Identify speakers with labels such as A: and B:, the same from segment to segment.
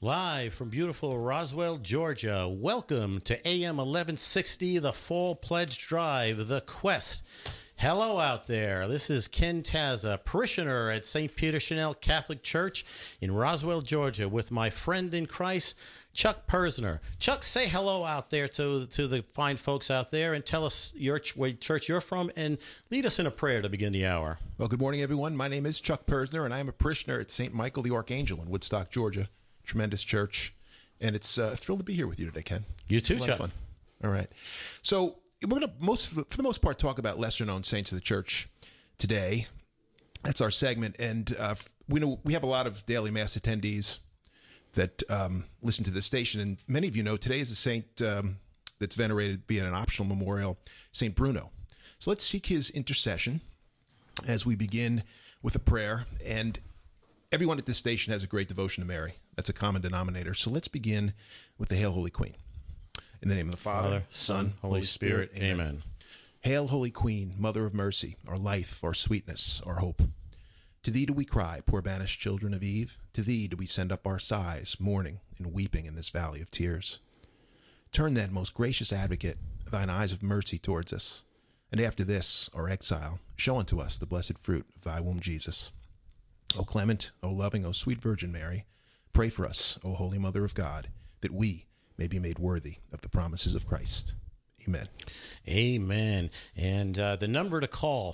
A: Live from beautiful Roswell, Georgia. Welcome to AM 1160, the Fall Pledge Drive, The Quest. Hello out there. This is Ken Taza, parishioner at St. Peter Chanel Catholic Church in Roswell, Georgia, with my friend in Christ, Chuck Persner. Chuck, say hello out there to the fine folks out there and tell us what church you're from and lead us in a prayer to begin the hour.
B: Well, good morning, everyone. My name is Chuck Persner, and I am a parishioner at St. Michael the Archangel in Woodstock, Georgia. Tremendous church, and it's thrilled to be here with you today, Ken.
A: You too,
B: Chuck.
A: Chuck.
B: All right. So we're going to, for the most part, talk about lesser-known saints of the church today. That's our segment, and we know we have a lot of daily mass attendees that listen to this station, and many of you know today is a saint that's venerated, being an optional memorial, St. Bruno. So let's seek his intercession as we begin with a prayer, and everyone at this station has a great devotion to Mary. That's a common denominator. So let's begin with the Hail, Holy Queen. In the name of the Father,
A: Son, Holy Spirit. Amen.
B: Hail, Holy Queen, Mother of Mercy, our life, our sweetness, our hope. To thee do we cry, poor banished children of Eve. To thee do we send up our sighs, mourning and weeping in this valley of tears. Turn then, most gracious advocate, thine eyes of mercy towards us, and after this, our exile, show unto us the blessed fruit of thy womb, Jesus. O clement, O loving, O sweet Virgin Mary, pray for us, O Holy Mother of God, that we may be made worthy of the promises of Christ. Amen.
A: Amen. And the number to call,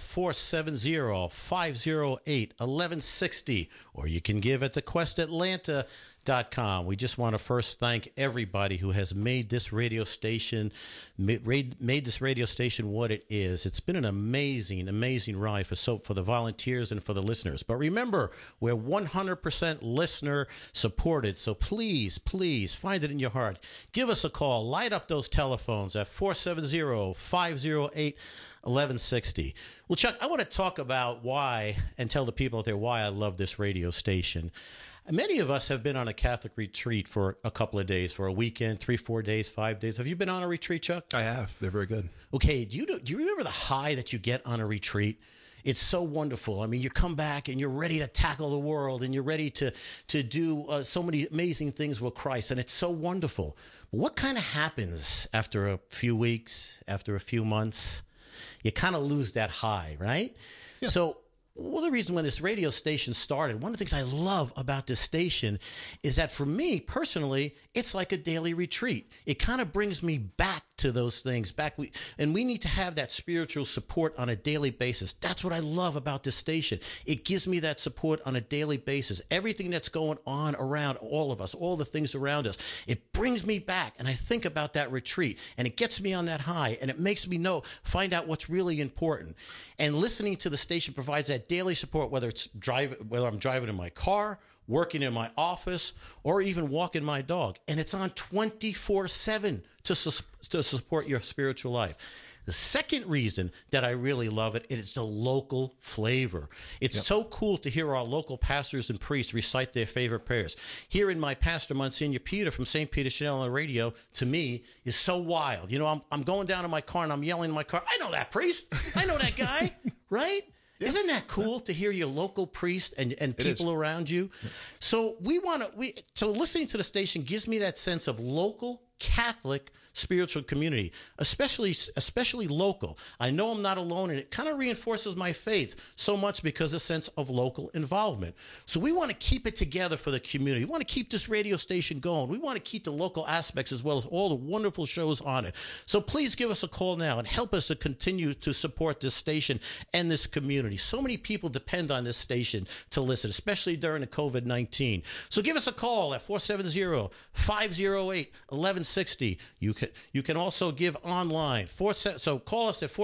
A: 470-508-1160, or you can give at thequestatlanta.com. We just want to first thank everybody who has made this radio station what it is. It's been an amazing ride for the volunteers and for the listeners. But remember, we're 100% listener supported. So please find it in your heart. Give us a call. Light up those telephones at 470-508-1160. Well, Chuck, I want to talk about why and tell the people out there why I love this radio station. Many of us have been on a Catholic retreat for a couple of days, for a weekend, 3, 4 days, 5 days. Have you been on a retreat, Chuck?
B: I have. They're very good.
A: Okay. Do you remember the high that you get on a retreat? It's so wonderful. I mean, you come back and you're ready to tackle the world and you're ready to do so many amazing things with Christ. And it's so wonderful. What kind of happens after a few weeks, after a few months? You kind of lose that high, right? Yeah. So, well, the reason when this radio station started, one of the things I love about this station is that for me personally, it's like a daily retreat. It kind of brings me back to those things and we need to have that spiritual support on a daily basis. That's what I love about this station. It gives me that support on a daily basis. Everything that's going on around all of us, all the things around us, it brings me back and I think about that retreat and it gets me on that high and it makes me find out what's really important. And listening to the station provides that daily support, whether I'm driving in my car, working in my office, or even walking my dog. And it's on 24/7 to support your spiritual life. The second reason that I really love it is the local flavor. It's so cool to hear our local pastors and priests recite their favorite prayers. Hearing my pastor, Monsignor Peter from St. Peter Chanel on the radio, to me, is so wild. You know, I'm going down in my car and I'm yelling in my car, I know that priest. I know that guy, right? Yeah. Isn't that cool to hear your local priest and people around you? Yeah. So so listening to the station gives me that sense of local Catholic spiritual community, especially local. I know I'm not alone, and it kind of reinforces my faith so much because of a sense of local involvement. So we want to keep it together for the community. We want to keep this radio station going. We want to keep the local aspects as well as all the wonderful shows on it. So please give us a call now and help us to continue to support this station and this community. So many people depend on this station to listen, especially during the COVID-19. So give us a call at 470-508-1160. You can also give online. So call us at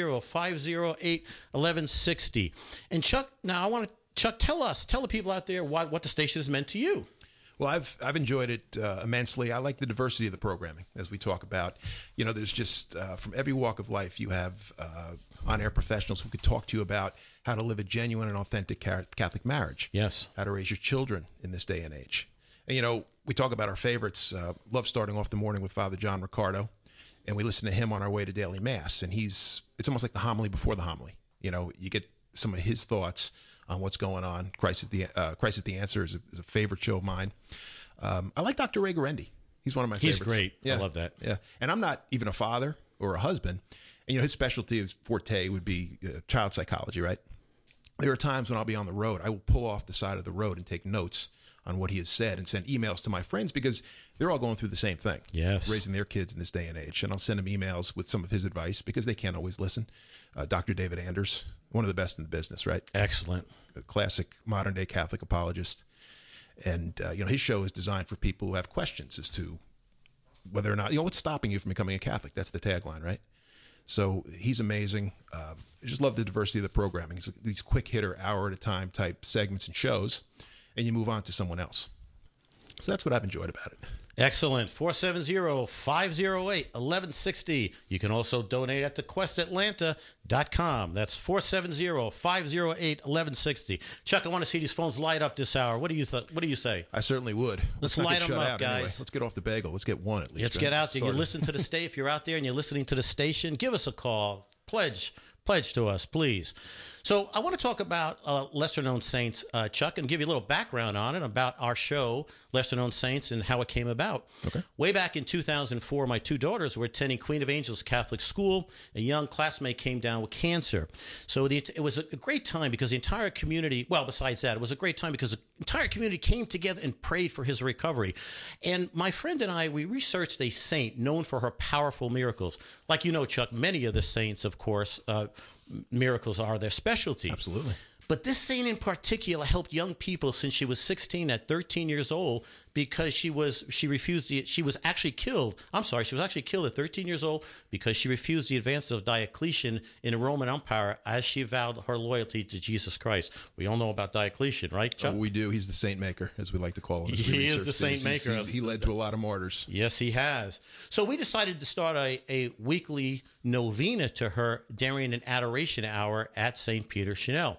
A: 470-508-1160. And Chuck, now tell the people out there what the station has meant to you.
B: Well, I've enjoyed it immensely. I like the diversity of the programming, as we talk about. You know, there's just from every walk of life, you have on-air professionals who could talk to you about how to live a genuine and authentic Catholic marriage.
A: Yes.
B: How to raise your children in this day and age. And, you know, we talk about our favorites. Love starting off the morning with Father John Riccardo, and we listen to him on our way to daily mass. And it's almost like the homily before the homily. You know, you get some of his thoughts on what's going on. Christ is the Answer is a favorite show of mine. I like Dr. Ray Guarendi. He's one of my
A: He's
B: favorites.
A: great.
B: Yeah.
A: I love that.
B: Yeah. And I'm not even a father or a husband. And, his specialty, his forte would be child psychology, right? There are times when I'll be on the road. I will pull off the side of the road and take notes on what he has said and send emails to my friends because they're all going through the same thing.
A: Yes.
B: Raising their kids in this day and age. And I'll send them emails with some of his advice because they can't always listen. Dr. David Anders, one of the best in the business, right?
A: Excellent.
B: A classic modern day Catholic apologist. And, his show is designed for people who have questions as to whether or not, what's stopping you from becoming a Catholic? That's the tagline, right? So he's amazing. I just love the diversity of the programming. It's these quick hitter, hour at a time type segments and shows, and you move on to someone else. So that's what I've enjoyed about it.
A: Excellent. 470-508-1160. You can also donate at thequestatlanta.com. That's 470-508-1160. Chuck, I want to see these phones light up this hour. What do you say?
B: I certainly would.
A: Let's
B: not
A: light
B: get
A: them
B: shut
A: up,
B: out
A: guys.
B: Anyway. Let's get off the bagel. Let's get one at least.
A: Let's get out there. You listen to the state. If you're out there and you're listening to the station, give us a call. Pledge to us, please. So I want to talk about Lesser Known Saints, Chuck, and give you a little background on it, about our show, Lesser Known Saints, and how it came about.
B: Okay.
A: Way back in 2004, my two daughters were attending Queen of Angels Catholic School. A young classmate came down with cancer. So it was a great time because the entire community, well, besides that, it was a great time because the entire community came together and prayed for his recovery. And my friend and I, we researched a saint known for her powerful miracles. Like Chuck, many of the saints, of course, miracles are their specialty.
B: Absolutely.
A: But this saint in particular helped young people since she was 16 at 13 years old because she was actually killed at 13 years old because she refused the advance of Diocletian in the Roman Empire as she vowed her loyalty to Jesus Christ. We all know about Diocletian, right, Chuck?
B: Oh, we do. He's the saint maker, as we like to call him.
A: He is the saint maker.
B: He led to a lot of martyrs.
A: Yes, he has. So we decided to start a weekly novena to her during an adoration hour at St. Peter Chanel.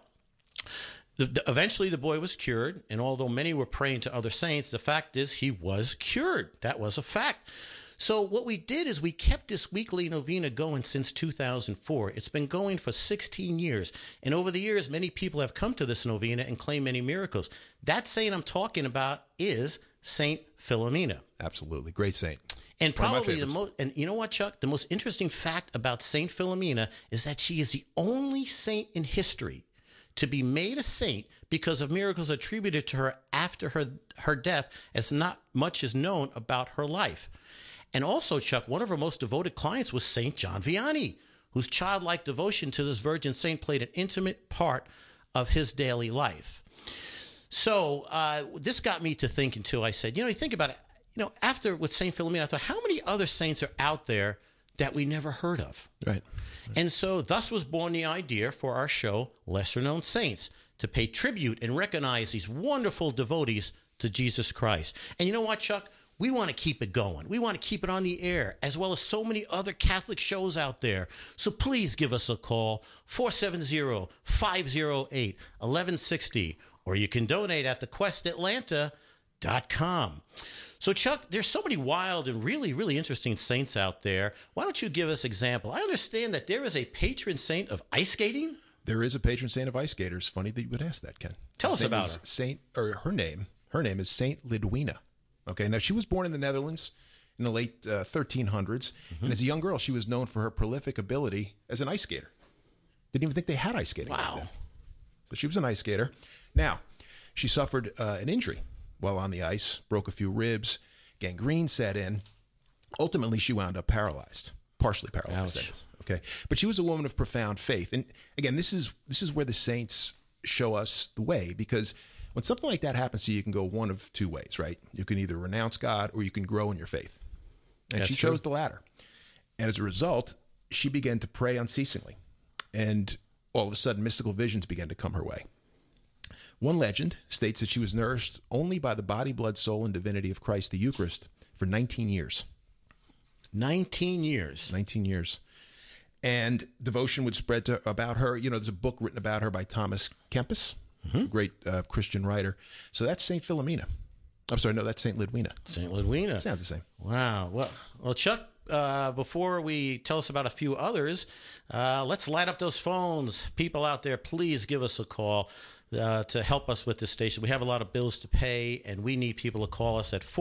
A: Eventually, the boy was cured, and although many were praying to other saints, the fact is he was cured. That was a fact. So what we did is we kept this weekly novena going since 2004. It's been going for 16 years. And over the years, many people have come to this novena and claimed many miracles. That saint I'm talking about is Saint Philomena.
B: Absolutely. Great saint.
A: And probably and you know what, Chuck? The most interesting fact about Saint Philomena is that she is the only saint in history to be made a saint because of miracles attributed to her after her death, as not much is known about her life. And also, Chuck, one of her most devoted clients was Saint John Vianney, whose childlike devotion to this virgin saint played an intimate part of his daily life. So this got me to thinking, too. I said, you think about it, after with Saint Philomena, I thought, how many other saints are out there that we never heard of?
B: Right.
A: And so thus was born the idea for our show, Lesser Known Saints, to pay tribute and recognize these wonderful devotees to Jesus Christ. And you know what, Chuck? We want to keep it going. We want to keep it on the air, as well as so many other Catholic shows out there. So please give us a call, 470-508-1160, or you can donate at thequestatlanta.com. So, Chuck, there's so many wild and really, really interesting saints out there. Why don't you give us an example? I understand that there is a patron saint of ice skating.
B: There is a patron saint of ice skaters. Funny that you would ask that, Ken.
A: Tell us about
B: her. Her name is Saint Lidwina. Okay, now she was born in the Netherlands in the late 1300s, and as a young girl, she was known for her prolific ability as an ice skater. Didn't even think they had ice skating.
A: Wow.
B: Then. So she was an ice skater. Now, she suffered an injury while on the ice, broke a few ribs, gangrene set in. Ultimately, she wound up paralyzed, partially paralyzed. That is, okay, but she was a woman of profound faith. And again, this is where the saints show us the way, because when something like that happens to you, you can go one of two ways, right? You can either renounce God or you can grow in your faith. And she chose the latter. And as a result, she began to pray unceasingly. And all of a sudden, mystical visions began to come her way. One legend states that she was nourished only by the body, blood, soul, and divinity of Christ, the Eucharist, for 19 years.
A: 19 years.
B: 19 years. And devotion would spread about her. There's a book written about her by Thomas Kempis, a great Christian writer. So that's St. Philomena. I'm sorry, no, that's St. Lidwina.
A: St. Lidwina.
B: Sounds the same.
A: Wow. Well, Chuck, before we tell us about a few others, let's light up those phones. People out there, please give us a call. to help us with this station. We have a lot of bills to pay, and we need people to call us at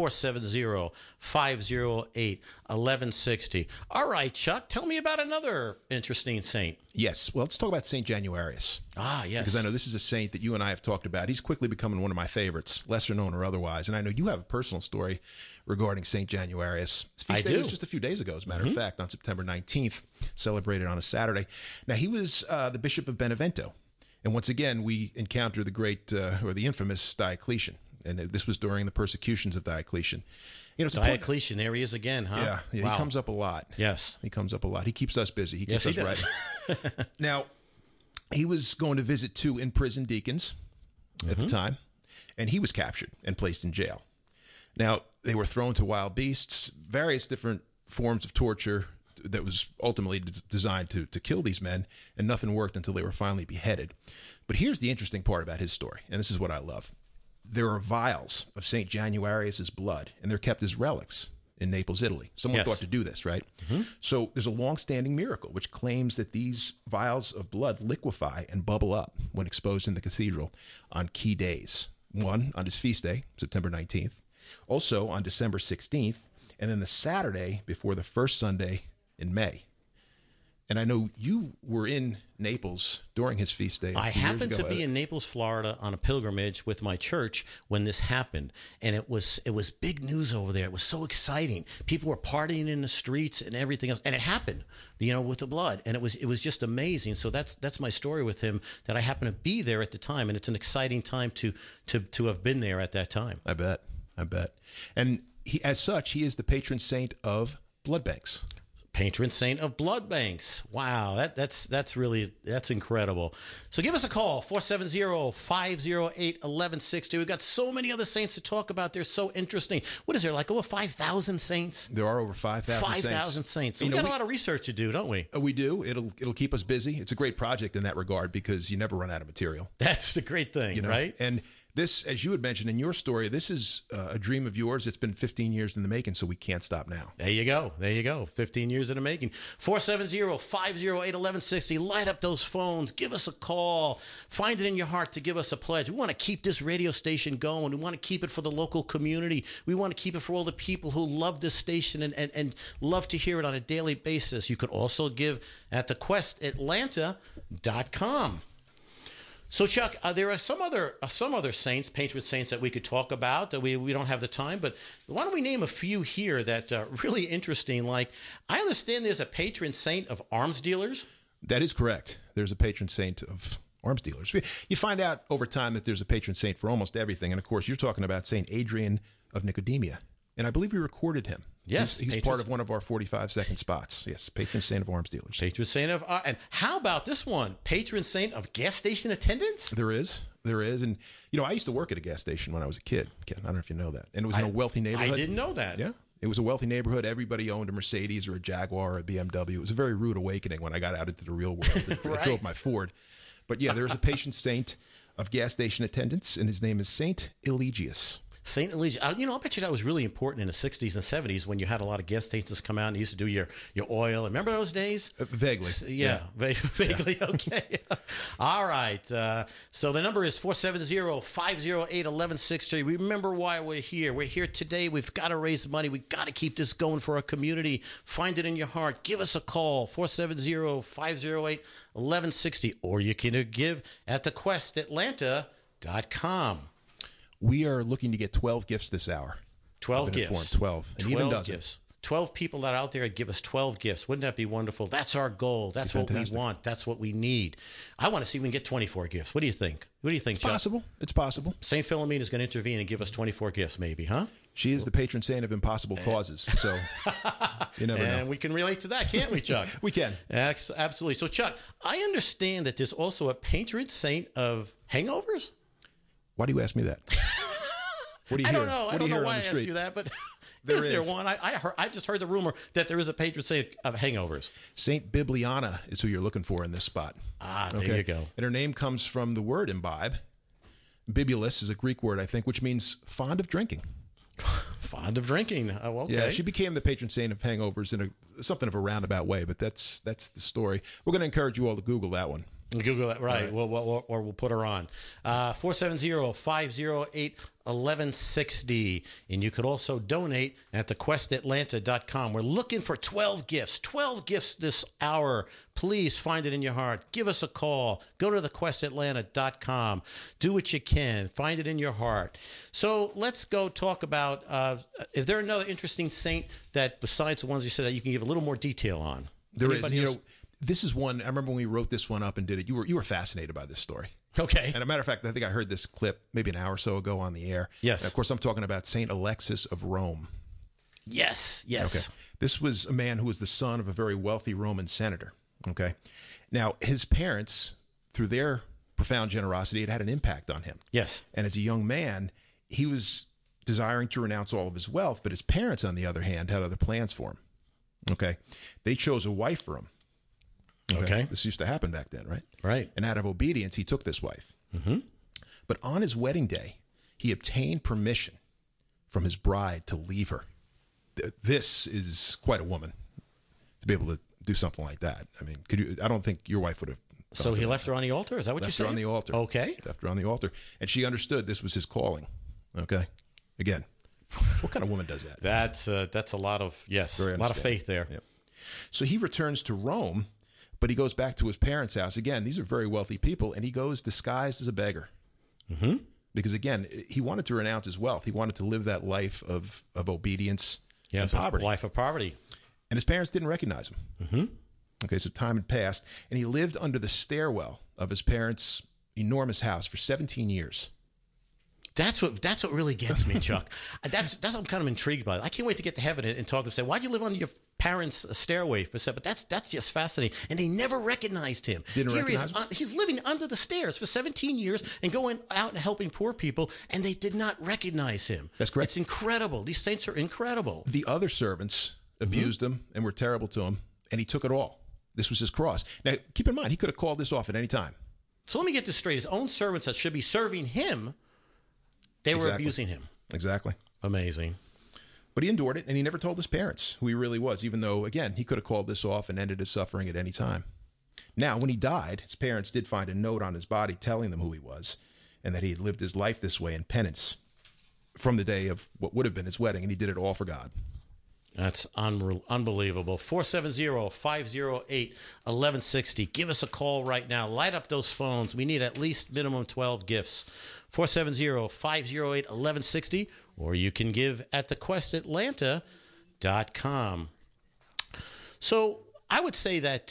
A: 470-508-1160. All right, Chuck, tell me about another interesting saint.
B: Yes. Well, let's talk about St. Januarius.
A: Ah, yes.
B: Because I know this is a saint that you and I have talked about. He's quickly becoming one of my favorites, lesser known or otherwise. And I know you have a personal story regarding St. Januarius. His feast day was just a few days ago, as a matter of fact, on September 19th, celebrated on a Saturday. Now, he was the Bishop of Benevento. And once again, we encounter the great, or the infamous Diocletian. And this was during the persecutions of Diocletian. You know,
A: Diocletian, there he is again, huh?
B: Yeah,
A: Wow.
B: He comes up a lot.
A: Yes.
B: He comes up a lot. He keeps us busy. He keeps
A: Yes, he
B: us
A: does.
B: right. Now, he was going to visit 2 in-prison deacons at the time, and he was captured and placed in jail. Now, they were thrown to wild beasts, various different forms of torture that was ultimately designed to kill these men, and nothing worked until they were finally beheaded. But here's the interesting part about his story, and this is what I love. There are vials of St. Januarius's blood, and they're kept as relics in Naples, Italy. Someone thought to do this, right? So there's a long-standing miracle which claims that these vials of blood liquefy and bubble up when exposed in the cathedral on key days. One, on his feast day, September 19th. Also on December 16th, and then the Saturday before the first Sunday in May. And I know you were in Naples during his feast day.
A: I happened to be in Naples, Florida on a pilgrimage with my church when this happened. And it was big news over there. It was so exciting. People were partying in the streets and everything else. And it happened, you know, with the blood. And it was just amazing. So that's my story with him, that I happened to be there at the time. And it's an exciting time to have been there at that time.
B: I bet. And he, as such, he is the patron saint of blood banks.
A: Patron saint of blood banks. Wow, that's incredible. So give us a call, 470-508-1160. We've got so many other saints to talk about. They're so interesting. What is there, like over 5,000 saints?
B: There are over 5,000 saints.
A: 5,000 saints. So we got a lot of research to do, don't we?
B: We do. It'll keep us busy. It's a great project in that regard because you never run out of material.
A: That's the great thing,
B: You know?
A: right?
B: And this, as you had mentioned in your story, this is a dream of yours. It's been 15 years in the making, so we can't stop now.
A: There you go. 15 years in the making. 470-508-1160. Light up those phones. Give us a call. Find it in your heart to give us a pledge. We want to keep this radio station going. We want to keep it for the local community. We want to keep it for all the people who love this station and love to hear it on a daily basis. You could also give at thequestatlanta.com. So, Chuck, there are some other saints, patron saints, that we could talk about. We don't have the time, but why don't we name a few here that are really interesting? Like, I understand there's a patron saint of arms dealers.
B: That is correct. There's a patron saint of arms dealers. You find out over time that there's a patron saint for almost everything. And, of course, you're talking about St. Adrian of Nicodemia. And I believe we recorded him.
A: Yes.
B: He's part of one of our 45-second spots. Yes, patron saint of arms dealers.
A: Patron saint of, and how about this one? Patron saint of gas station attendants?
B: There is. And, you know, I used to work at a gas station when I was a kid. Ken, I don't know if you know that. And it was in a wealthy neighborhood.
A: I didn't know that.
B: Yeah. It was a wealthy neighborhood. Everybody owned a Mercedes or a Jaguar or a BMW. It was a very rude awakening when I got out into the real world. I drove my Ford. But, yeah, there is a patron saint of gas station attendants, and his name is Saint Eligius.
A: St. Eligius, you know, I bet you that was really important in the 60s and 70s when you had a lot of gas stations come out and you used to do your oil. Remember those days?
B: Vaguely.
A: Yeah. Vaguely. Yeah. Okay. All right. So the number is 470-508-1160. Remember why we're here. We're here today. We've got to raise money. We've got to keep this going for our community. Find it in your heart. Give us a call, 470-508-1160. Or you can give at thequestatlanta.com.
B: We are looking to get 12 gifts this hour.
A: 12 gifts.
B: Informed. 12. And
A: 12
B: even dozen.
A: gifts. 12 people that are out there give us 12 gifts. Wouldn't that be wonderful? That's our goal. That's what we want. That's what we need. I want to see if we can get 24 gifts. What do you think? Chuck?
B: Possible. It's possible.
A: St. Philomena is going to intervene and give us 24 gifts, maybe, huh?
B: She is the patron saint of impossible causes. So you never know.
A: And we can relate to that, can't we, Chuck?
B: We can.
A: Absolutely. So, Chuck, I understand that there's also a patron saint of hangovers.
B: Why do you ask me that? What do you
A: I
B: hear?
A: don't know. I don't know why I asked you that, but is there one? I just heard the rumor that there is a patron saint of hangovers.
B: Saint Bibliana is who you're looking for in this spot.
A: There you go.
B: And her name comes from the word imbibe. Bibulus is a Greek word, I think, which means fond of drinking.
A: Fond of drinking. Oh, okay.
B: Yeah, she became the patron saint of hangovers in something of a roundabout way, but that's the story. We're going to encourage you all to Google that one.
A: Google that, right. We'll put her on. 470-508-1160. And you could also donate at thequestatlanta.com. We're looking for 12 gifts. 12 gifts this hour. Please find it in your heart. Give us a call. Go to thequestatlanta.com. Do what you can. Find it in your heart. So let's go talk about, is there another interesting saint that, besides the ones you said, that you can give a little more detail on?
B: There is. You know, this is one. I remember when we wrote this one up and did it. You were fascinated by this story.
A: Okay.
B: And a matter of fact, I think I heard this clip maybe an hour or so ago on the air.
A: Yes.
B: And of course, I'm talking about Saint Alexis of Rome.
A: Yes.
B: Okay. This was a man who was the son of a very wealthy Roman senator. Okay. Now, his parents, through their profound generosity, it had an impact on him.
A: Yes.
B: And as a young man, he was desiring to renounce all of his wealth, but his parents, on the other hand, had other plans for him. Okay. They chose a wife for him.
A: Okay.
B: This used to happen back then, right?
A: Right.
B: And out of obedience, he took this wife.
A: Mm-hmm.
B: But on his wedding day, he obtained permission from his bride to leave her. This is quite a woman to be able to do something like that. I mean, I don't think your wife would have.
A: So he left her on the altar? Is that what you said?
B: Left her on the altar.
A: Okay.
B: Left her on the altar. And she understood this was his calling. Okay. Again, what kind of woman does that?
A: That's a lot of, yes, a lot of faith there.
B: Yep. So he returns to Rome, but he goes back to his parents' house. Again, these are very wealthy people, and he goes disguised as a beggar.
A: Mm-hmm.
B: Because, again, he wanted to renounce his wealth. He wanted to live that life of obedience and poverty.
A: Life of poverty.
B: And his parents didn't recognize him.
A: Mm-hmm.
B: Okay, so time had passed, and he lived under the stairwell of his parents' enormous house for 17 years.
A: That's what really gets me, Chuck. That's what I'm kind of intrigued by. I can't wait to get to heaven and talk to them. Say, why'd you live under your parents' stairway for seven? But that's just fascinating. And they never recognized him.
B: Didn't recognize him?
A: He's living under the stairs for 17 years and going out and helping poor people, and they did not recognize him.
B: That's correct.
A: It's incredible. These saints are incredible.
B: The other servants abused him and were terrible to him, and he took it all. This was his cross. Now, keep in mind, he could have called this off at any time.
A: So let me get this straight. His own servants that should be serving him, they were abusing him.
B: Exactly.
A: Amazing.
B: But he endured it, and he never told his parents who he really was, even though, again, he could have called this off and ended his suffering at any time. Now, when he died, his parents did find a note on his body telling them who he was and that he had lived his life this way in penance from the day of what would have been his wedding, and he did it all for God.
A: That's unbelievable. 470-508-1160. Give us a call right now. Light up those phones. We need at least minimum 12 gifts. 470-508-1160. Or you can give at thequestatlanta.com. So I would say that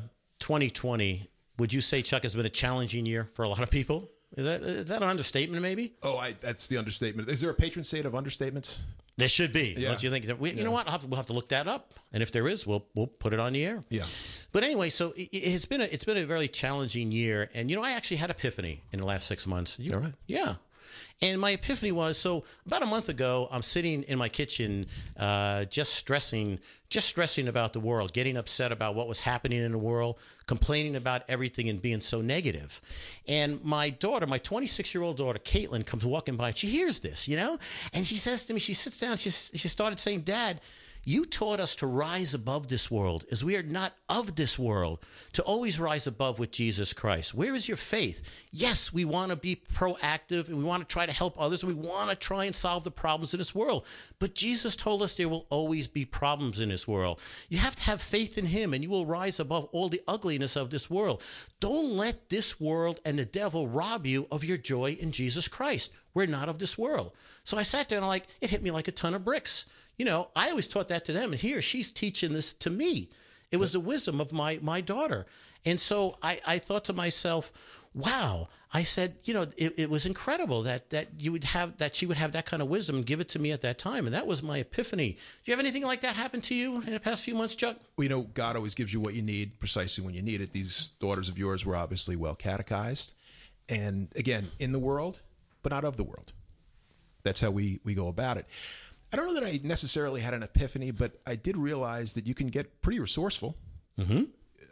A: 2020, would you say, Chuck, has been a challenging year for a lot of people? Is that an understatement, maybe?
B: Oh, that's the understatement. Is there a patron saint of understatements?
A: There should be.
B: Yeah.
A: Don't you think? You know what? We'll have to look that up, and if there is, we'll put it on the air.
B: Yeah.
A: But anyway, so it's been a very challenging year, and I actually had epiphany in the last 6 months.
B: All right.
A: Yeah. And my epiphany was, so about a month ago, I'm sitting in my kitchen, just stressing about the world, getting upset about what was happening in the world, complaining about everything and being so negative. And my daughter, my 26-year-old daughter, Caitlin, comes walking by. She hears this, and she says to me, she sits down, she started saying, Dad, you taught us to rise above this world, as we are not of this world, to always rise above with Jesus Christ. Where is your faith? Yes, we want to be proactive, and we want to try to help others, and we want to try and solve the problems in this world. But Jesus told us there will always be problems in this world. You have to have faith in him, and you will rise above all the ugliness of this world. Don't let this world and the devil rob you of your joy in Jesus Christ. We're not of this world. So I sat there, and it hit me like a ton of bricks. I always taught that to them, and here she's teaching this to me. It was the wisdom of my daughter. And so I thought to myself, wow. I said, it was incredible that she would have that kind of wisdom and give it to me at that time. And that was my epiphany. Do you have anything like that happen to you in the past few months, Chuck?
B: Well, God always gives you what you need precisely when you need it. These daughters of yours were obviously well catechized. And again, in the world, but not of the world. That's how we go about it. I don't know that I necessarily had an epiphany, but I did realize that you can get pretty resourceful.
A: Mm-hmm.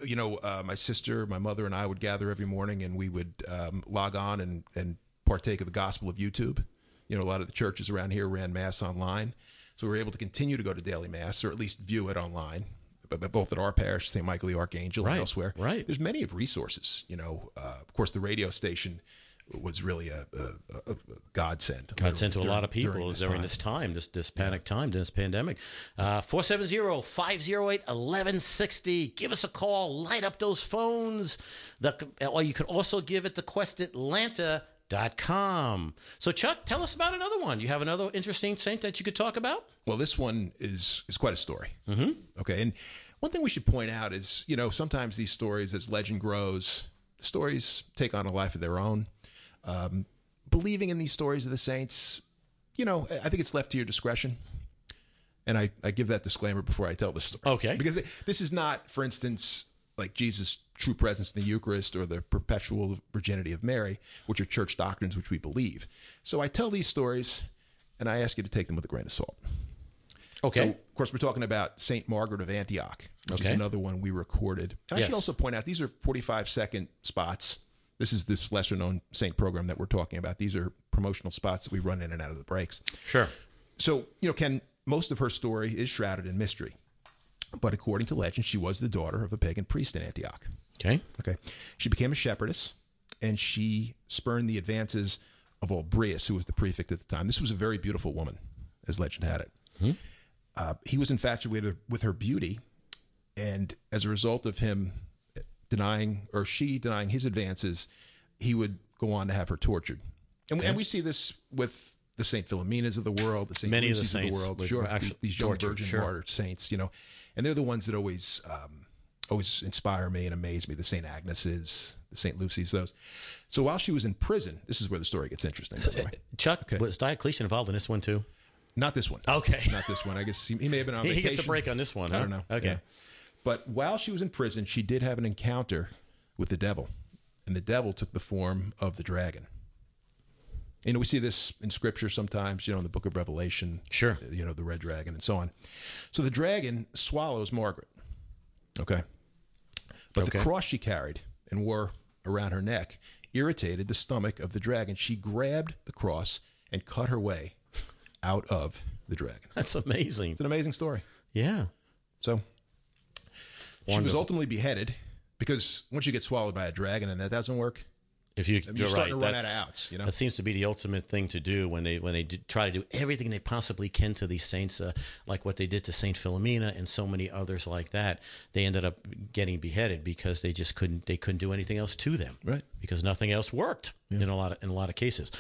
B: My sister, my mother, and I would gather every morning, and we would log on and partake of the gospel of YouTube. A lot of the churches around here ran Mass online. So we were able to continue to go to daily Mass, or at least view it online. both at our parish, St. Michael the Archangel, and elsewhere.
A: Right.
B: There's many of resources. Of course, the radio station was really a godsend.
A: Godsend to a lot of people during this time, this panic time, this pandemic. 470-508-1160. Give us a call. Light up those phones. Or you can also give it thequestatlanta.com. So, Chuck, tell us about another one. You have another interesting saint that you could talk about?
B: Well, this one is quite a story. Mm-hmm. Okay, and one thing we should point out is, sometimes these stories, as legend grows, the stories take on a life of their own. Believing in these stories of the saints, I think it's left to your discretion. And I give that disclaimer before I tell the story.
A: Okay.
B: Because this is not, for instance, like Jesus' true presence in the Eucharist or the perpetual virginity of Mary, which are church doctrines which we believe. So I tell these stories, and I ask you to take them with a grain of salt.
A: Okay.
B: So, of course, we're talking about St. Margaret of Antioch, which is another one we recorded. And I should also point out, these are 45-second spots. This is this lesser-known saint program that we're talking about. These are promotional spots that we run in and out of the breaks.
A: Sure.
B: So, Ken, most of her story is shrouded in mystery. But according to legend, she was the daughter of a pagan priest in Antioch.
A: Okay.
B: She became a shepherdess, and she spurned the advances of Olbrius, who was the prefect at the time. This was a very beautiful woman, as legend had it. Mm-hmm. He was infatuated with her beauty, and as a result of him denying his advances, he would go on to have her tortured. And we see this with the St. Philomenas of the world, the St. Lucy's of the world, these young virgin martyr saints, and they're the ones that always inspire me and amaze me. The St. Agnes's, the St. Lucy's, those. So while she was in prison, this is where the story gets interesting.
A: Chuck, was Diocletian involved in this one too?
B: Not this one.
A: Okay.
B: Not this one. I guess he may have been on vacation.
A: He gets a break on this one, huh?
B: I don't know.
A: Okay.
B: Yeah. But while she was in prison, she did have an encounter with the devil, and the devil took the form of the dragon. We see this in Scripture sometimes, in the book of Revelation.
A: Sure.
B: The red dragon and so on. So the dragon swallows Margaret. Okay. But the cross she carried and wore around her neck irritated the stomach of the dragon. She grabbed the cross and cut her way out of the dragon.
A: That's amazing.
B: It's an amazing story.
A: Yeah.
B: So she was ultimately beheaded because once you get swallowed by a dragon and that doesn't work, you're starting to run out of outs.
A: That seems to be the ultimate thing to do when they try to do everything they possibly can to these saints, like what they did to Saint Philomena and so many others like that. They ended up getting beheaded because they just couldn't do anything else to them,
B: right?
A: Because nothing else worked in a lot of cases.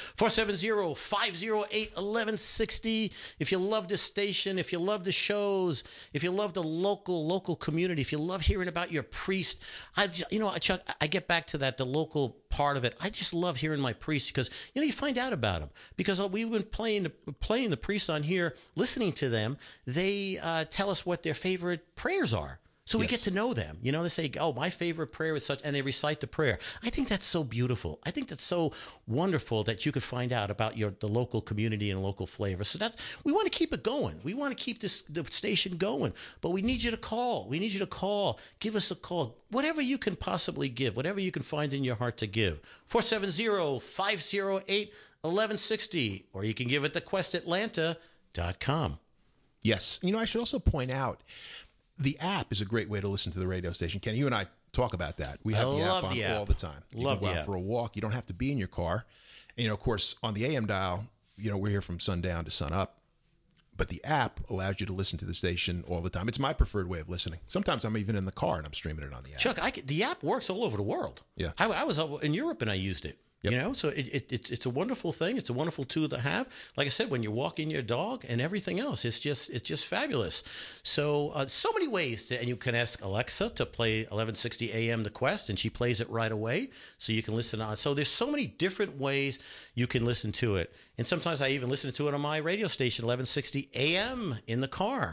A: 470-508-1160. If you love this station, if you love the shows, if you love the local community, if you love hearing about your priest, Chuck, I get back to that, the local part of it. I just love hearing my priest because you find out about them because we've been playing the priests on here, listening to them. They tell us what their favorite prayers are. So we get to know them. They say, oh, my favorite prayer is such, and they recite the prayer. I think that's so beautiful. I think that's so wonderful that you could find out about the local community and local flavor. So we want to keep it going. We want to keep the station going, but we need you to call. We need you to call. Give us a call. Whatever you can possibly give, whatever you can find in your heart to give. 470-508-1160, or you can give it thequestatlanta.com.
B: Yes. I should also point out, the app is a great way to listen to the radio station. Ken, you and I talk about that. We have the app on all the time. You can go out for a walk. You don't have to be in your car. And, of course, on the AM dial, we're here from sundown to sun up. But the app allows you to listen to the station all the time. It's my preferred way of listening. Sometimes I'm even in the car and I'm streaming it on the app.
A: Chuck, the app works all over the world. Yeah, I was in Europe and I used it. Yep. So it's a wonderful thing. It's a wonderful tool to have. Like I said, when you're walking your dog and everything else, it's just fabulous. So so many ways and you can ask Alexa to play 1160 AM The Quest, and she plays it right away. So you can listen on. So there's so many different ways you can listen to it. And sometimes I even listen to it on my radio station, 1160 AM in the car.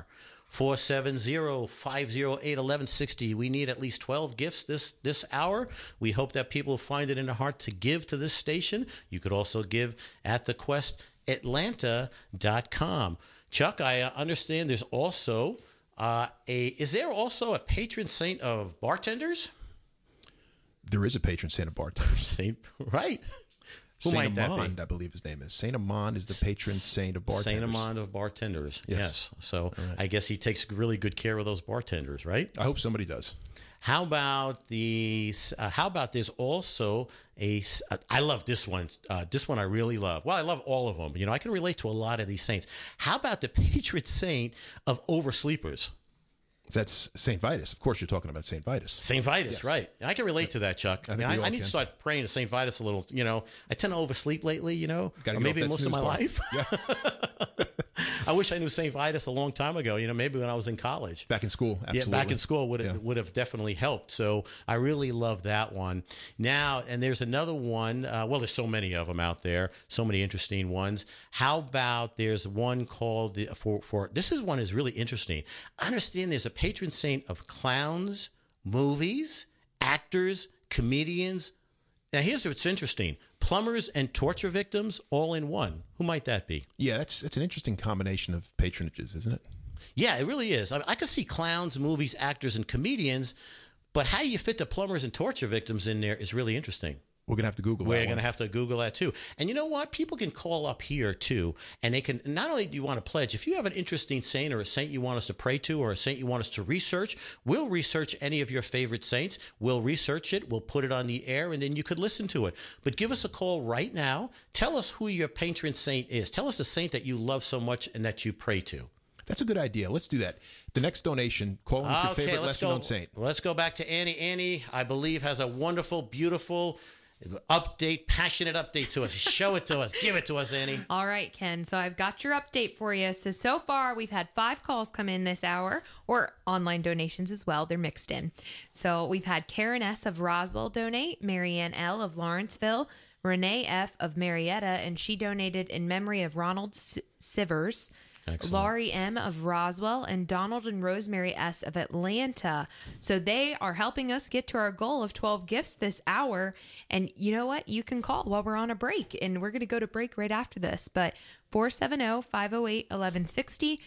A: 470-508-1160. We need at least 12 gifts this hour. We hope that people find it in their heart to give to this station. You could also give at thequestatlanta.com. Chuck, I understand there's also is there also a patron saint of bartenders?
B: There is a patron saint of bartenders.
A: Right. Who might that
B: Amand,
A: be?
B: I believe his name is. Saint Amand is the patron saint of bartenders.
A: Saint Amand of bartenders. Yes. So
B: right.
A: I guess he takes really good care of those bartenders, right?
B: I hope somebody does.
A: How about there's also I love this one. This one I really love. Well, I love all of them. You know, I can relate to a lot of these saints. How about the patron saint of oversleepers?
B: That's St. Vitus. Of course, you're talking about St. Vitus.
A: St. Vitus,
B: Yes.
A: right. I can relate to that, Chuck.
B: I think
A: I
B: we all
A: need to
B: can.
A: start praying to St. Vitus a little. You know, I tend to oversleep lately, you know,
B: Gotta
A: or
B: get off
A: maybe
B: that
A: most of
B: snooze
A: my
B: bar.
A: life.
B: Yeah.
A: I wish I knew St. Vitus a long time ago, you know, maybe when I was in college.
B: Back in school, absolutely.
A: Yeah, back in school would have definitely helped. So I really love that one. Now, and there's another one. Well, there's so many of them out there, so many interesting ones. How about there's one called this is one is really interesting. I understand there's a patron saint of clowns, movies, actors, comedians. Now, here's what's interesting. Plumbers and torture victims all in one. Who might that be?
B: Yeah, it's an interesting combination of patronages, isn't it?
A: Yeah, it really is. I could see clowns, movies, actors, and comedians, but how you fit the plumbers and torture victims in there is really interesting.
B: We're going to have to Google that
A: We're
B: one.
A: going to have to Google that too. And you know what? People can call up here too, and they can, not only do you want to pledge, if you have an interesting saint or a saint you want us to pray to or a saint you want us to research, we'll research any of your favorite saints. We'll research it. We'll put it on the air, and then you could listen to it. But give us a call right now. Tell us who your patron saint is. Tell us the saint that you love so much and that you pray to.
B: That's a good idea. Let's do that. The next donation, call in with your favorite lesser-known saint.
A: Let's go back to Annie. Annie, I believe, has a wonderful, beautiful passionate update to us. Show it to us. Give it to us, Annie.
C: All right, Ken. So I've got your update for you. So far, we've had 5 calls come in this hour, or online donations as well. They're mixed in. So we've had Karen S. of Roswell donate, Marianne L. of Lawrenceville, Renee F. of Marietta, and she donated in memory of Ronald Sivers.
A: Excellent.
C: Laurie M. of Roswell, and Donald and Rosemary S. of Atlanta. So they are helping us get to our goal of 12 gifts this hour. And you know what? You can call while we're on a break, and we're going to go to break right after this. But 470-508-1160,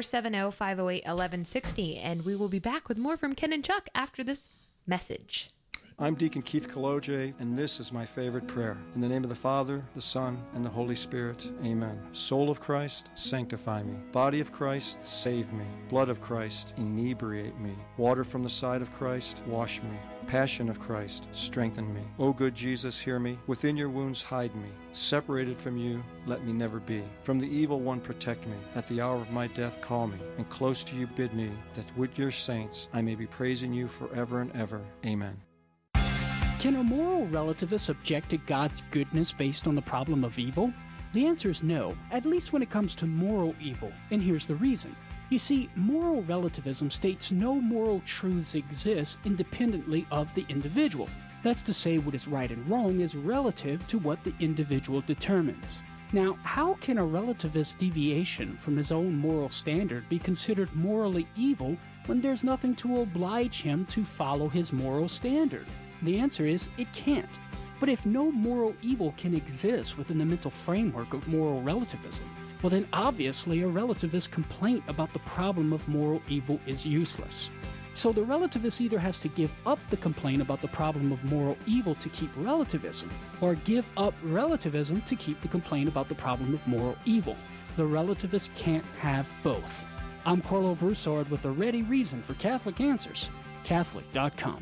C: 470-508-1160. And we will be back with more from Ken and Chuck after this message.
D: I'm Deacon Keith Kaloje, and this is my favorite prayer. In the name of the Father, the Son, and the Holy Spirit, amen. Soul of Christ, sanctify me. Body of Christ, save me. Blood of Christ, inebriate me. Water from the side of Christ, wash me. Passion of Christ, strengthen me. O good Jesus, hear me. Within your wounds hide me. Separated from you, let me never be. From the evil one protect me. At the hour of my death call me. And close to you bid me, that with your saints I may be praising you forever and ever. Amen.
E: Can a moral relativist object to God's goodness based on the problem of evil? The answer is no, at least when it comes to moral evil, and here's the reason. You see, moral relativism states no moral truths exist independently of the individual. That's to say, what is right and wrong is relative to what the individual determines. Now, how can a relativist deviation from his own moral standard be considered morally evil when there's nothing to oblige him to follow his moral standard? The answer is, it can't. But if no moral evil can exist within the mental framework of moral relativism, well then obviously a relativist's complaint about the problem of moral evil is useless. So the relativist either has to give up the complaint about the problem of moral evil to keep relativism, or give up relativism to keep the complaint about the problem of moral evil. The relativist can't have both. I'm Carlo Broussard with a ready reason for Catholic Answers, Catholic.com.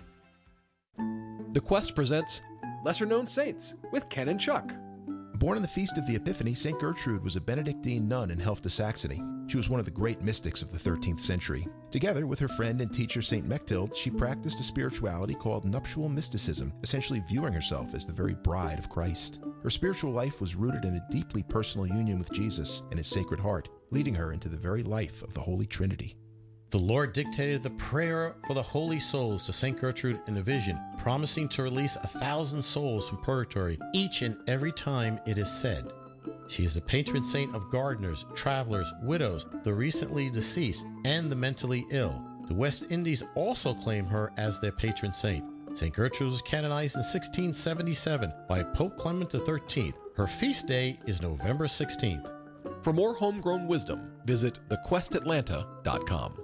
F: The Quest presents Lesser Known Saints with Ken and Chuck.
B: Born on the Feast of the Epiphany, St. Gertrude was a Benedictine nun in Helfta, Saxony. She was one of the great mystics of the 13th century. Together with her friend and teacher St. Mechthild, she practiced a spirituality called nuptial mysticism, essentially viewing herself as the very bride of Christ. Her spiritual life was rooted in a deeply personal union with Jesus and his Sacred Heart, leading her into the very life of the Holy Trinity.
A: The Lord dictated the prayer for the holy souls to St. Gertrude in a vision, promising to release 1,000 souls from purgatory each and every time it is said. She is the patron saint of gardeners, travelers, widows, the recently deceased, and the mentally ill. The West Indies also claim her as their patron saint. St. Gertrude was canonized in 1677 by Pope Clement XIII. Her feast day is November 16th.
F: For more homegrown wisdom, visit thequestatlanta.com.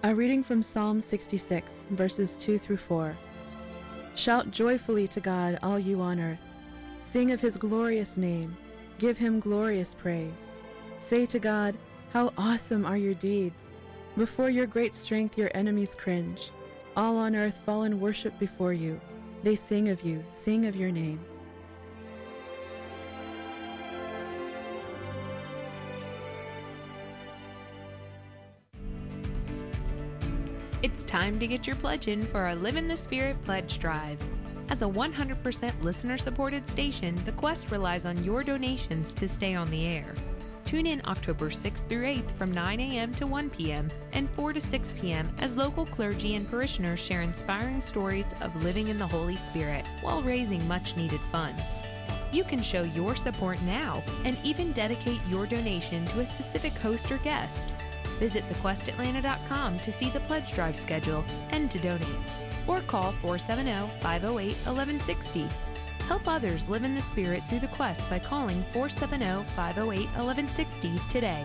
G: A reading from Psalm 66, verses 2 through 4. Shout joyfully to God, all you on earth. Sing of his glorious name. Give him glorious praise. Say to God, how awesome are your deeds. Before your great strength your enemies cringe. All on earth fall in worship before you. They sing of you, sing of your name.
C: It's time to get your pledge in for our Live in the Spirit pledge drive. As a 100% listener-supported station, The Quest relies on your donations to stay on the air. Tune in October 6th through 8th from 9 a.m. to 1 p.m. and 4 to 6 p.m. as local clergy and parishioners share inspiring stories of living in the Holy Spirit while raising much-needed funds. You can show your support now and even dedicate your donation to a specific host or guest. Visit thequestatlanta.com to see the pledge drive schedule and to donate. Or call 470-508-1160. Help others live in the Spirit through the Quest by calling 470-508-1160 today.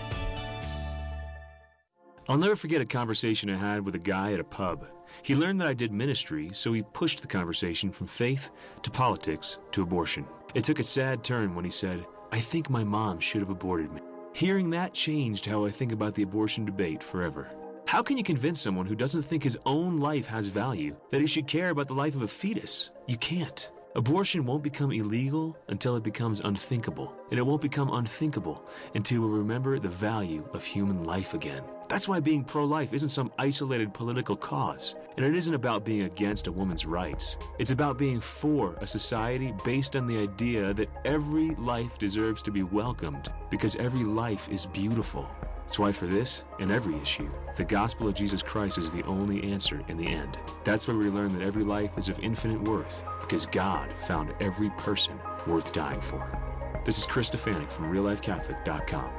H: I'll never forget a conversation I had with a guy at a pub. He learned that I did ministry, so he pushed the conversation from faith to politics to abortion. It took a sad turn when he said, "I think my mom should have aborted me." Hearing that changed how I think about the abortion debate forever. How can you convince someone who doesn't think his own life has value that he should care about the life of a fetus? You can't. Abortion won't become illegal until it becomes unthinkable, and it won't become unthinkable until we remember the value of human life again. That's why being pro-life isn't some isolated political cause, and it isn't about being against a woman's rights. It's about being for a society based on the idea that every life deserves to be welcomed because every life is beautiful. That's why for this and every issue, the gospel of Jesus Christ is the only answer in the end. That's why we learn that every life is of infinite worth because God found every person worth dying for. This is Chris Stefanik from reallifecatholic.com.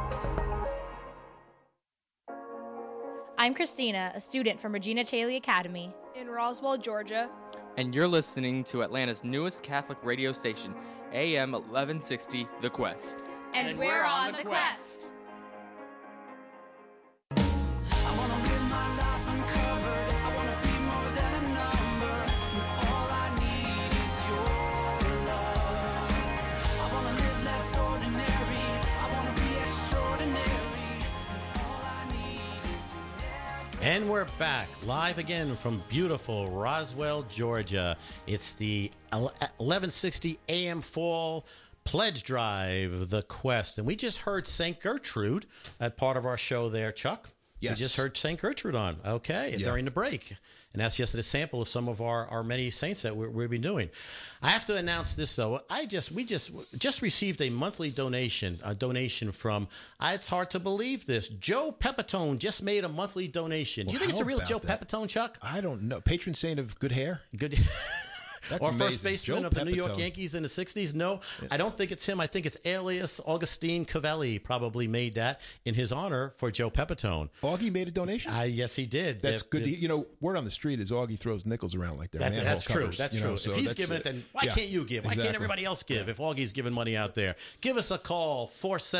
I: I'm Christina, a student from Regina Chaley Academy
J: in Roswell, Georgia.
K: And you're listening to Atlanta's newest Catholic radio station, AM 1160, The Quest.
J: And we're on The Quest.
A: And we're back live again from beautiful Roswell, Georgia. It's the 1160 AM Fall Pledge Drive, The Quest. And we just heard St. Gertrude at part of our show there, Chuck.
B: Yes.
A: We just heard St. Gertrude on, during the break. And that's just a sample of some of our many saints that we've been doing. I have to announce this, though. We just received a monthly donation from, it's hard to believe this, Joe Pepitone just made a monthly donation. Do you think it's a real Joe Pepitone, Chuck?
B: I don't know. Patron saint of good hair?
A: Good
B: That's
A: or
B: amazing.
A: First baseman of the New York Yankees in the 60s? No, I don't think it's him. I think it's alias Augustine Cavelli probably made that in his honor for Joe Pepitone.
B: Augie made a donation?
A: Yes, he did.
B: That's good. Word on the street is Augie throws nickels around like they're
A: That's true.
B: covers,
A: That's true.
B: So
A: if he's giving it, then why can't you give? Why can't everybody else give?
B: Yeah.
A: If Augie's giving money out there, give us a call,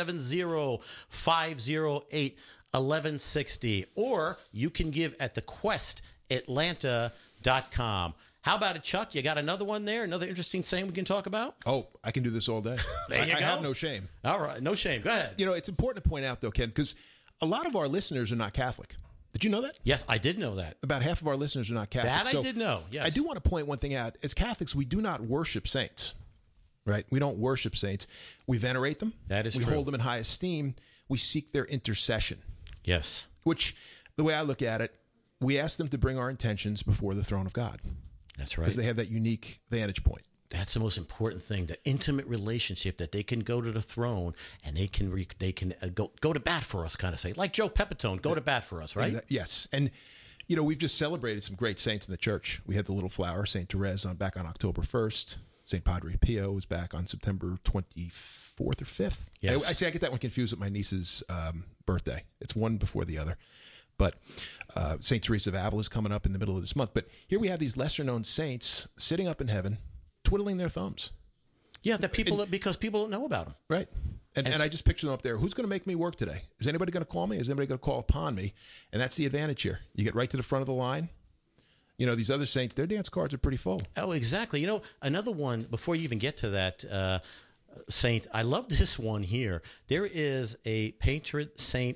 A: 470-508-1160. Or you can give at thequestatlanta.com. How about it, Chuck? You got another one there? Another interesting saying we can talk about?
B: Oh, I can do this all day.
A: There you go.
B: I have no shame.
A: All right. No shame. Go ahead.
B: It's important to point out, though, Ken, because a lot of our listeners are not Catholic. Did you know that?
A: Yes, I did know that.
B: About half of our listeners are not Catholic.
A: That I did know, yes.
B: I do want to point one thing out. As Catholics, we do not worship saints, right? We don't worship saints. We venerate them.
A: That is
B: true. We hold them in high esteem. We seek their intercession.
A: Yes.
B: Which, the way I look at it, we ask them to bring our intentions before the throne of God.
A: That's right.
B: Because they have that unique vantage point.
A: That's the most important thing, the intimate relationship that they can go to the throne and they can go to bat for us, kind of say. Like Joe Pepitone, go to bat for us, right?
B: Yes. And, we've just celebrated some great saints in the church. We had the Little Flower, St. Therese, back on October 1st. St. Padre Pio was back on September 24th or 5th.
A: Yes.
B: I get that one confused with my niece's birthday. It's one before the other. But St. Teresa of Avila is coming up in the middle of this month. But here we have these lesser-known saints sitting up in heaven, twiddling their thumbs.
A: Yeah, because people don't know about them.
B: Right. And I just picture them up there. Who's going to make me work today? Is anybody going to call me? Is anybody going to call upon me? And that's the advantage here. You get right to the front of the line. You know, these other saints, their dance cards are pretty full.
A: Oh, exactly. You know, another one, before you even get to that, saint, I love this one here. There is a patron saint,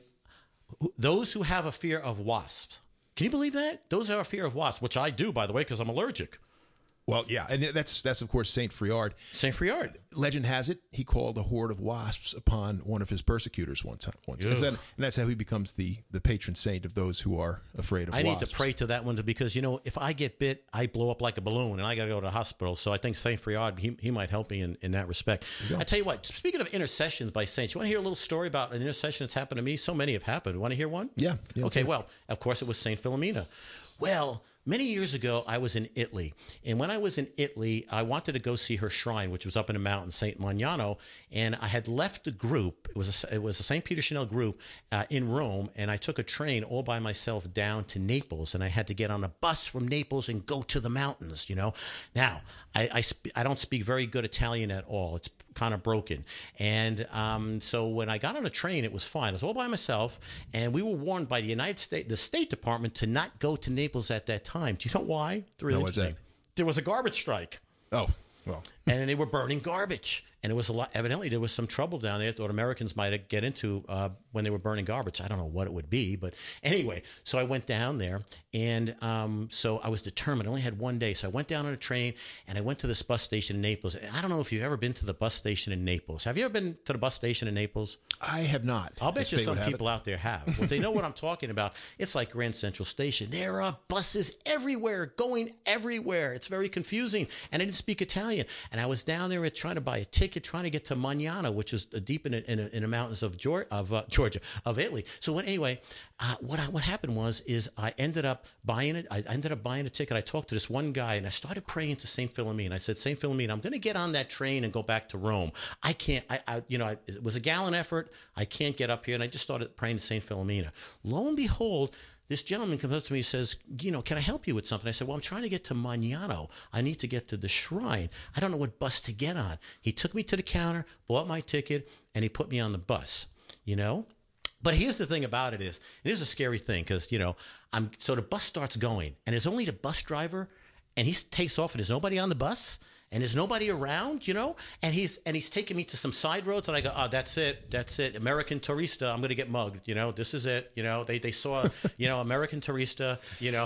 A: those who have a fear of wasps. Can you believe that? Those are a fear of wasps, which I do, by the way, because I'm allergic.
B: Well, yeah, and that's of course Saint Friard.
A: Saint Friard.
B: Legend has it he called a horde of wasps upon one of his persecutors once. And that's how he becomes the patron saint of those who are afraid of wasps.
A: I need to pray to that one because, you know, if I get bit, I blow up like a balloon and I got to go to the hospital. So I think Saint Friard, he might help me in that respect. I tell you what, speaking of intercessions by saints, you want to hear a little story about an intercession that's happened to me? So many have happened. Want to hear one?
B: Yeah.
A: Okay, well, of course it was Saint Philomena. Well, many years ago, I was in Italy. And when I was in Italy, I wanted to go see her shrine, which was up in the mountain, St. Magnano. And I had left the group. It was a St. Peter Chanel group in Rome. And I took a train all by myself down to Naples. And I had to get on a bus from Naples and go to the mountains, you know. Now, I don't speak very good Italian at all. It's kind of broken. And so when I got on a train, it was fine. I was all by myself. And we were warned by the State Department to not go to Naples at that time. Do you know why? Really interesting. There was a garbage strike.
B: Oh, well.
A: And they were burning garbage. And it was a lot. Evidently, there was some trouble down there that Americans might get into when they were burning garbage. I don't know what it would be, but anyway. So I went down there, and so I was determined. I only had one day, so I went down on a train, and I went to this bus station in Naples. And I don't know if you've ever been to the bus station in Naples. Have you ever been to the bus station in Naples?
B: I have not.
A: I'll bet you some people out there have. Well, they know what I'm talking about. It's like Grand Central Station. There are buses everywhere, going everywhere. It's very confusing, and I didn't speak Italian. And I was down there trying to buy a ticket, trying to get to Magnano, which is deep in the mountains of Georgia, of Italy. So anyway, what happened was I ended up buying it. I ended up buying a ticket. I talked to this one guy, and I started praying to Saint Philomena. I said, Saint Philomena, I'm going to get on that train and go back to Rome. I can't. It was a gallant effort. I can't get up here, and I just started praying to Saint Philomena. Lo and behold, this gentleman comes up to me and says, can I help you with something? I said, well, I'm trying to get to Magnano. I need to get to the shrine. I don't know what bus to get on. He took me to the counter, bought my ticket, and he put me on the bus, you know? But here's the thing about it is a scary thing because, so the bus starts going, and there's only the bus driver, and he takes off, and there's nobody on the bus. And there's nobody around, and he's taking me to some side roads, and I go, oh, that's it, American Tourista, I'm gonna get mugged, this is it, they saw, American Tourista,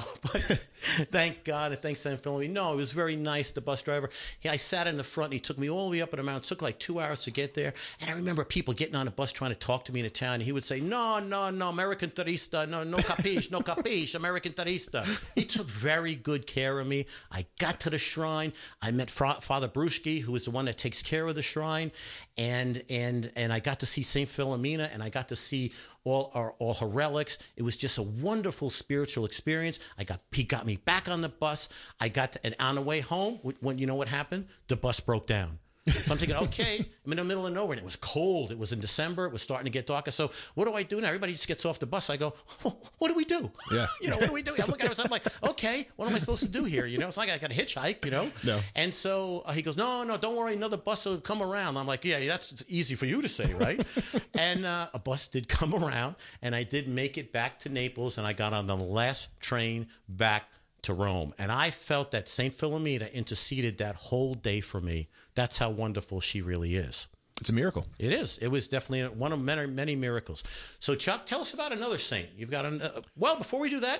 A: but thank God and thanks Saint Philomena. No, it was very nice, the bus driver. I sat in the front, and he took me all the way up in the mountain. It took like 2 hours to get there, and I remember people getting on the bus trying to talk to me in Italian, and he would say, no, American Tourista, no capiche, American Tourista. He took very good care of me. I got to the shrine, I met Father Bruschke, who is the one that takes care of the shrine, and I got to see Saint Philomena, and I got to see all her relics. It was just a wonderful spiritual experience. He got me back on the bus. And on the way home, when you know what happened? The bus broke down. So I'm thinking, okay, I'm in the middle of nowhere, and it was cold. It was in December. It was starting to get darker. So what do I do now? Everybody just gets off the bus. I go, what do we do?
B: Yeah.
A: What do we do? I look at myself, I'm like, okay, what am I supposed to do here? It's like I got to hitchhike,
B: No.
A: And so he goes, no, don't worry, another bus will come around. I'm like, yeah, that's easy for you to say, right? And a bus did come around, and I did make it back to Naples, and I got on the last train back to Rome. And I felt that Saint Philomena interceded that whole day for me. That's how wonderful she really is.
B: It's a miracle.
A: It is. It was definitely one of many, many miracles. So, Chuck, tell us about another saint. You've got before we do that,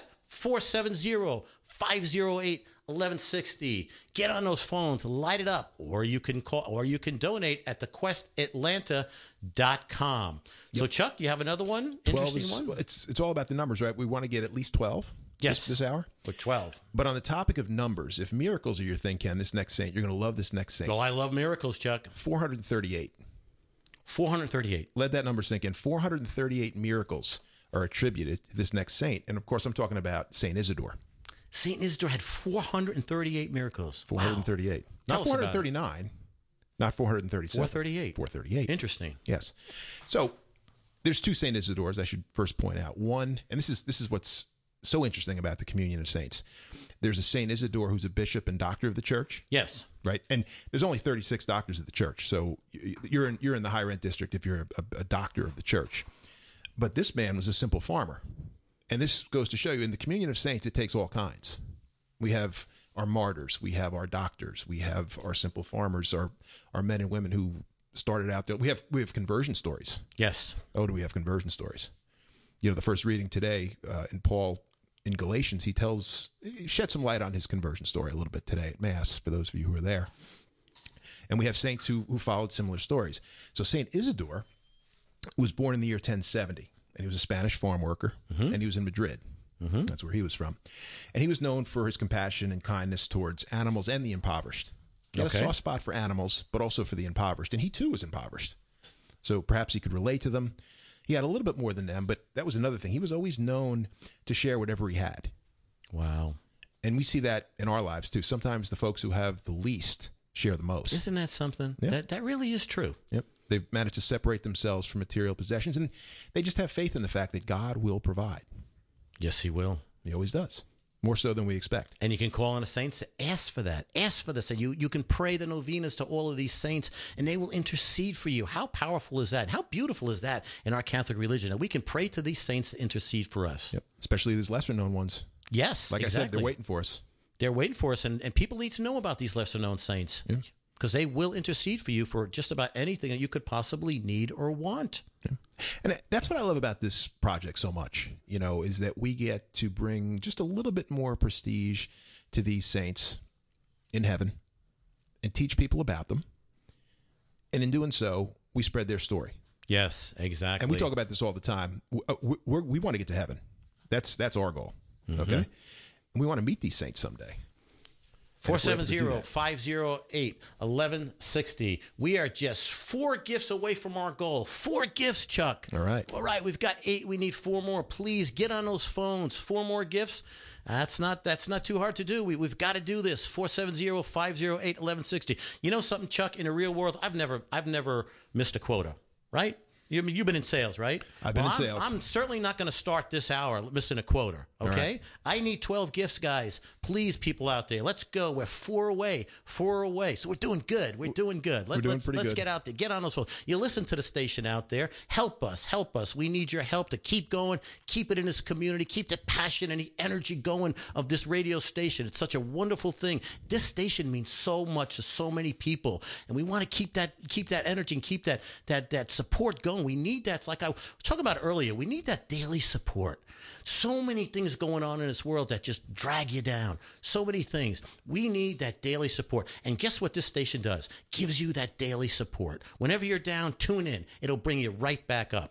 A: 470-508-1160. Get on those phones, light it up, or you can call, or you can donate at thequestatlanta.com. Yep. So, Chuck, you have another one? Interesting one?
B: It's all about the numbers, right? We want to get at least 12.
A: Yes.
B: This hour?
A: With 12.
B: But on the topic of numbers, if miracles are your thing, Ken, this next saint, you're going to love this next saint.
A: Well, I love miracles, Chuck.
B: 438.
A: 438.
B: Let that number sink in. 438 miracles are attributed to this next saint. And, of course, I'm talking about St. Isidore.
A: St. Isidore had 438 miracles.
B: 438. Wow. Not 439. Not 437.
A: 438.
B: 438.
A: Interesting.
B: Yes. So there's two St. Isidores I should first point out. One, and this is what's so interesting about the communion of saints. There's a Saint Isidore who's a bishop and doctor of the church.
A: Yes.
B: Right. And there's only 36 doctors of the church. So you're in the high rent district if you're a doctor of the church. But this man was a simple farmer. And this goes to show you in the communion of saints, it takes all kinds. We have our martyrs. We have our doctors. We have our simple farmers, our men and women who started out there. We have conversion stories.
A: Yes.
B: Oh, do we have conversion stories? You know, the first reading today in Paul in Galatians, he shed some light on his conversion story a little bit today at Mass, for those of you who are there. And we have saints who followed similar stories. So St. Isidore was born in the year 1070, and he was a Spanish farm worker, and he was in Madrid. That's where he was from. And he was known for his compassion and kindness towards animals and the impoverished. He had a soft spot for animals, but also for the impoverished. And he, too, was impoverished. So perhaps he could relate to them. He had a little bit more than them, but that was another thing. He was always known to share whatever he had.
A: Wow.
B: And we see that in our lives, too. Sometimes the folks who have the least share the most.
A: Isn't that something?
B: Yeah.
A: That really is true.
B: Yep. They've managed to separate themselves from material possessions, and they just have faith in the fact that God will provide.
A: Yes, he will.
B: He always does. More so than we expect.
A: And you can call on a saint, ask for that. Ask for this. And you can pray the novenas to all of these saints, and they will intercede for you. How powerful is that? How beautiful is that in our Catholic religion? And we can pray to these saints to intercede for us.
B: Yep. Especially these lesser-known ones.
A: Yes,
B: like
A: exactly.
B: I said, they're waiting for us.
A: They're waiting for us, and people need to know about these lesser-known saints.
B: Yeah.
A: Because they will intercede for you for just about anything that you could possibly need or want.
B: Yeah. And that's what I love about this project so much, you know, is that we get to bring just a little bit more prestige to these saints in heaven and teach people about them. And in doing so, we spread their story.
A: Yes, exactly.
B: And we talk about this all the time. We want to get to heaven. That's our goal. Okay. And we want to meet these saints someday.
A: 470-508-1160. We are just 4 gifts away from our goal. 4 gifts, Chuck.
B: All right.
A: We've got 8. We need 4 more. Please get on those phones. 4 more gifts. That's not too hard to do. We've got to do this. 470-508-1160. You know something, Chuck? In the real world, I've never missed a quota, right? You've been in sales, right?
B: I've been in sales.
A: I'm certainly not going to start this hour missing a quota, okay?
B: Right.
A: I need 12 gifts, guys. Please, people out there, let's go. We're 4 away. So we're doing good. Let's get out there. Get on those phones. You listen to the station out there. Help us. We need your help to keep going. Keep it in this community. Keep the passion and the energy going of this radio station. It's such a wonderful thing. This station means so much to so many people, and we want to keep that energy and keep that support going. We need that. It's like I was talking about earlier. We need that daily support. So many things going on in this world that just drag you down. So many things. We need that daily support. And guess what this station does? Gives you that daily support. Whenever you're down, tune in. It'll bring you right back up.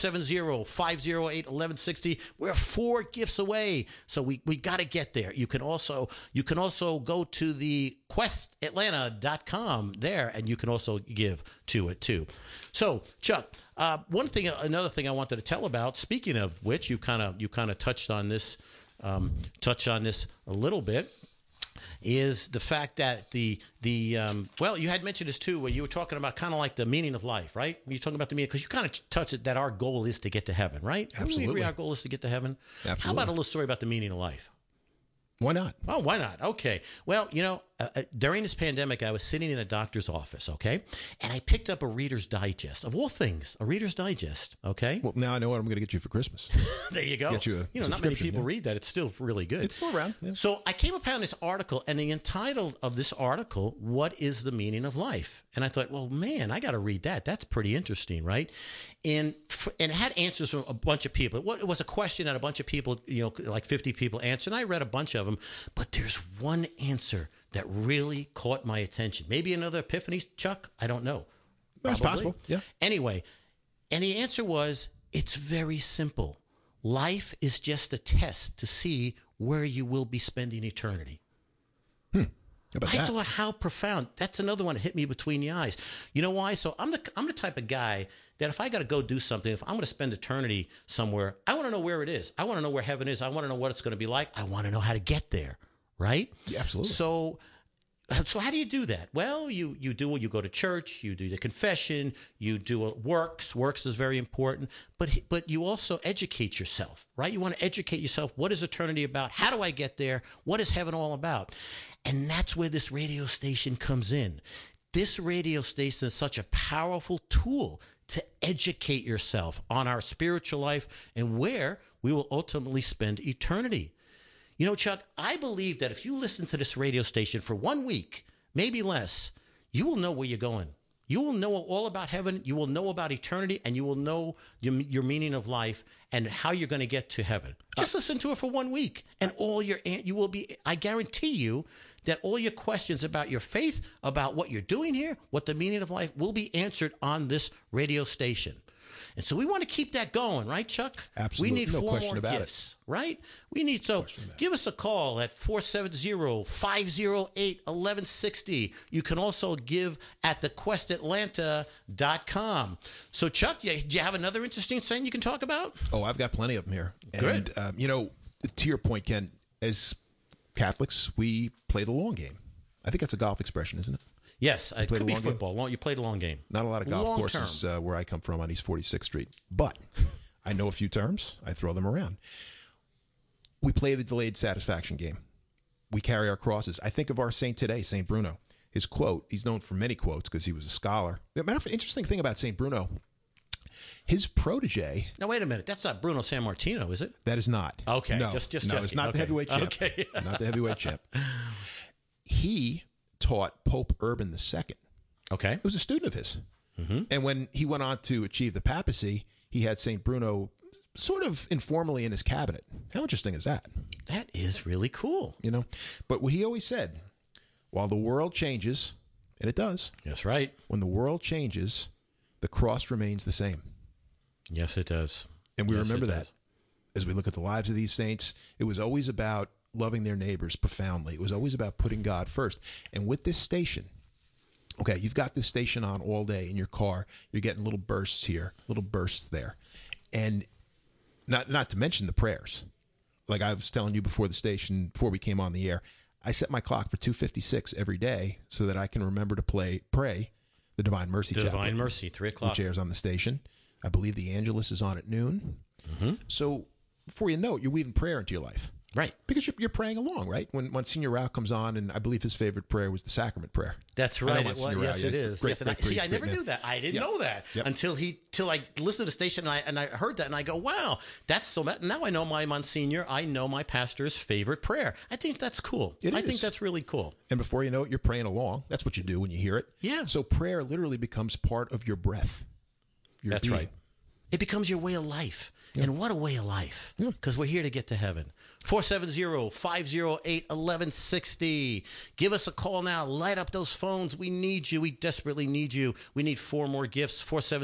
A: 470-508-1160. We're 4 gifts away. So we got to get there. You can also go to the questatlanta.com there, and you can also give to it too. So, Chuck, another thing I wanted to tell about. Speaking of which, you kind of touched on this a little bit. Is the fact that you had mentioned this too, where you were talking about kind of like the meaning of life, right? You're talking about the meaning, because you kind of touched it that our goal is to get to heaven, right?
B: Absolutely.
A: We agree our goal is to get to heaven.
B: Absolutely.
A: How about a little story about the meaning of life?
B: Why not?
A: Oh, why not? Okay. Well, during this pandemic, I was sitting in a doctor's office, okay? And I picked up a Reader's Digest. Of all things, a Reader's Digest, okay?
B: Well, now I know what I'm going to get you for Christmas.
A: There you go.
B: Get you a
A: not many people read that. It's still really good.
B: It's still around. Yeah.
A: So I came upon this article, and the title of this article, What is the Meaning of Life? And I thought, well, man, I got to read that. That's pretty interesting, right? And it had answers from a bunch of people. It was a question that a bunch of people, like 50 people answered. And I read a bunch of them, but there's one answer that really caught my attention. Maybe another epiphany, Chuck? I don't know.
B: That's possible, yeah.
A: Anyway, and the answer was, it's very simple. Life is just a test to see where you will be spending eternity. I thought, how profound. That's another one that hit me between the eyes. You know why? So I'm the type of guy that if I got to go do something, if I'm going to spend eternity somewhere, I want to know where it is. I want to know where heaven is. I want to know what it's going to be like. I want to know how to get there, right?
B: Yeah, absolutely.
A: So So how do you do that? Well, you go to church, you do the confession, you do works. Works is very important, but you also educate yourself, right? You want to educate yourself. What is eternity about? How do I get there? What is heaven all about? And that's where this radio station comes in. This radio station is such a powerful tool to educate yourself on our spiritual life and where we will ultimately spend eternity. You know, Chuck, I believe that if you listen to this radio station for 1 week, maybe less, you will know where you're going. You will know all about heaven. You will know about eternity, and you will know your meaning of life and how you're going to get to heaven. Just listen to it for 1 week, and you will be. I guarantee you that all your questions about your faith, about what you're doing here, what the meaning of life, will be answered on this radio station. And so we want to keep that going, right, Chuck?
B: Absolutely.
A: We need
B: No
A: 4
B: question
A: more
B: about
A: gifts, right? We need, so give us a call at 470-508-1160. You can also give at thequestatlanta.com. So, Chuck, do you have another interesting thing you can talk about?
B: Oh, I've got plenty of them here.
A: Good.
B: And, to your point, Ken, as Catholics, we play the long game. I think that's a golf expression, isn't it?
A: Yes, it could be football. You played a long game.
B: Not a lot of golf
A: Long
B: courses where I come from on East 46th Street. But I know a few terms. I throw them around. We play the delayed satisfaction game. We carry our crosses. I think of our saint today, St. Bruno. His quote, he's known for many quotes because he was a scholar. Matter of fact, interesting thing about St. Bruno, his protege.
A: Now, wait a minute. That's not Bruno Sammartino, is it?
B: That is not.
A: Okay.
B: No,
A: just
B: no, it's not the heavyweight champ.
A: Okay.
B: Not the heavyweight champ. He taught Pope Urban II.
A: Okay.
B: It was a student of his.
A: Mm-hmm.
B: And when he went on to achieve the papacy, he had St. Bruno sort of informally in his cabinet. How interesting is that?
A: That is really cool.
B: But what he always said, while the world changes, and it does.
A: That's right.
B: When the world changes, the cross remains the same.
A: Yes, it does.
B: And we remember that as we look at the lives of these saints. It was always about loving their neighbors profoundly. It was always about putting God first. And with this station, okay, you've got this station on all day in your car. You're getting little bursts here, little bursts there. And not to mention the prayers. Like I was telling you before we came on the air, I set my clock for 2:56 every day so that I can remember to pray the Divine Mercy Chaplet.
A: Divine Mercy, 3 o'clock.
B: Which airs on the station. I believe the Angelus is on at noon.
A: Mm-hmm.
B: So before you know it, you're weaving prayer into your life.
A: Right.
B: Because you're praying along, right? When Monsignor Rao comes on, and I believe his favorite prayer was the sacrament prayer.
A: That's right. Yes, it is.
B: Great
A: I never knew that. I didn't know that until I listened to the station and I heard that and I go, wow, that's so. Now I know my Monsignor. I know my pastor's favorite prayer. I think that's cool. I think that's really cool.
B: And before you know it, you're praying along. That's what you do when you hear it.
A: Yeah.
B: So prayer literally becomes part of your breath.
A: That's right. It becomes your way of life. Yeah. And what a way of life. Because we're here to get to heaven. 470-508-1160. Give us a call now. Light up those phones. We need you. We desperately need you. We need 4 more gifts.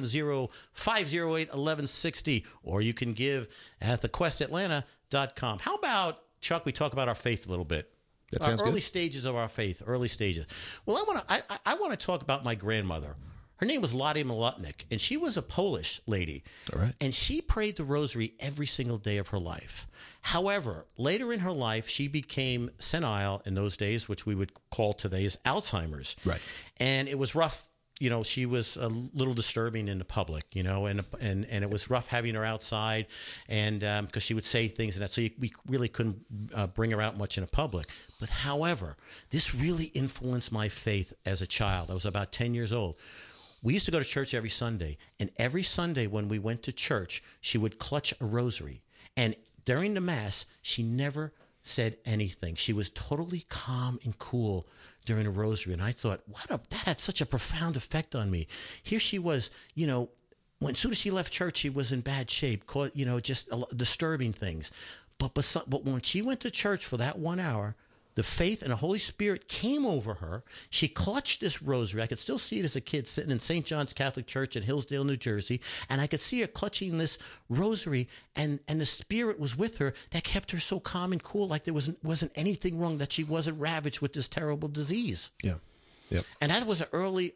A: 470-508-1160. Or you can give at thequestatlanta.com. How about, Chuck, we talk about our faith a little bit?
B: That sounds
A: early
B: good.
A: Stages of our faith. Early stages. Well, I want to talk about my grandmother. Her name was Lottie Malutnik, and she was a Polish lady.
B: All right.
A: And she prayed the rosary every single day of her life. However, later in her life, she became senile in those days, which we would call today as Alzheimer's.
B: Right.
A: And it was rough. She was a little disturbing in the public, and it was rough having her outside, and because she would say things and that, so we really couldn't bring her out much in the public. But however, this really influenced my faith as a child. I was about 10 years old. We used to go to church every Sunday, and every Sunday when we went to church, she would clutch a rosary. And during the Mass, she never said anything. She was totally calm and cool during a rosary. And I thought, that had such a profound effect on me. Here she was, as soon as she left church, she was in bad shape, just disturbing things. But when she went to church for that 1 hour, the faith and the Holy Spirit came over her. She clutched this rosary. I could still see it as a kid sitting in St. John's Catholic Church in Hillsdale, New Jersey. And I could see her clutching this rosary, and the Spirit was with her that kept her so calm and cool, like there wasn't anything wrong, that she wasn't ravaged with this terrible disease.
B: Yeah. Yep.
A: And that was an early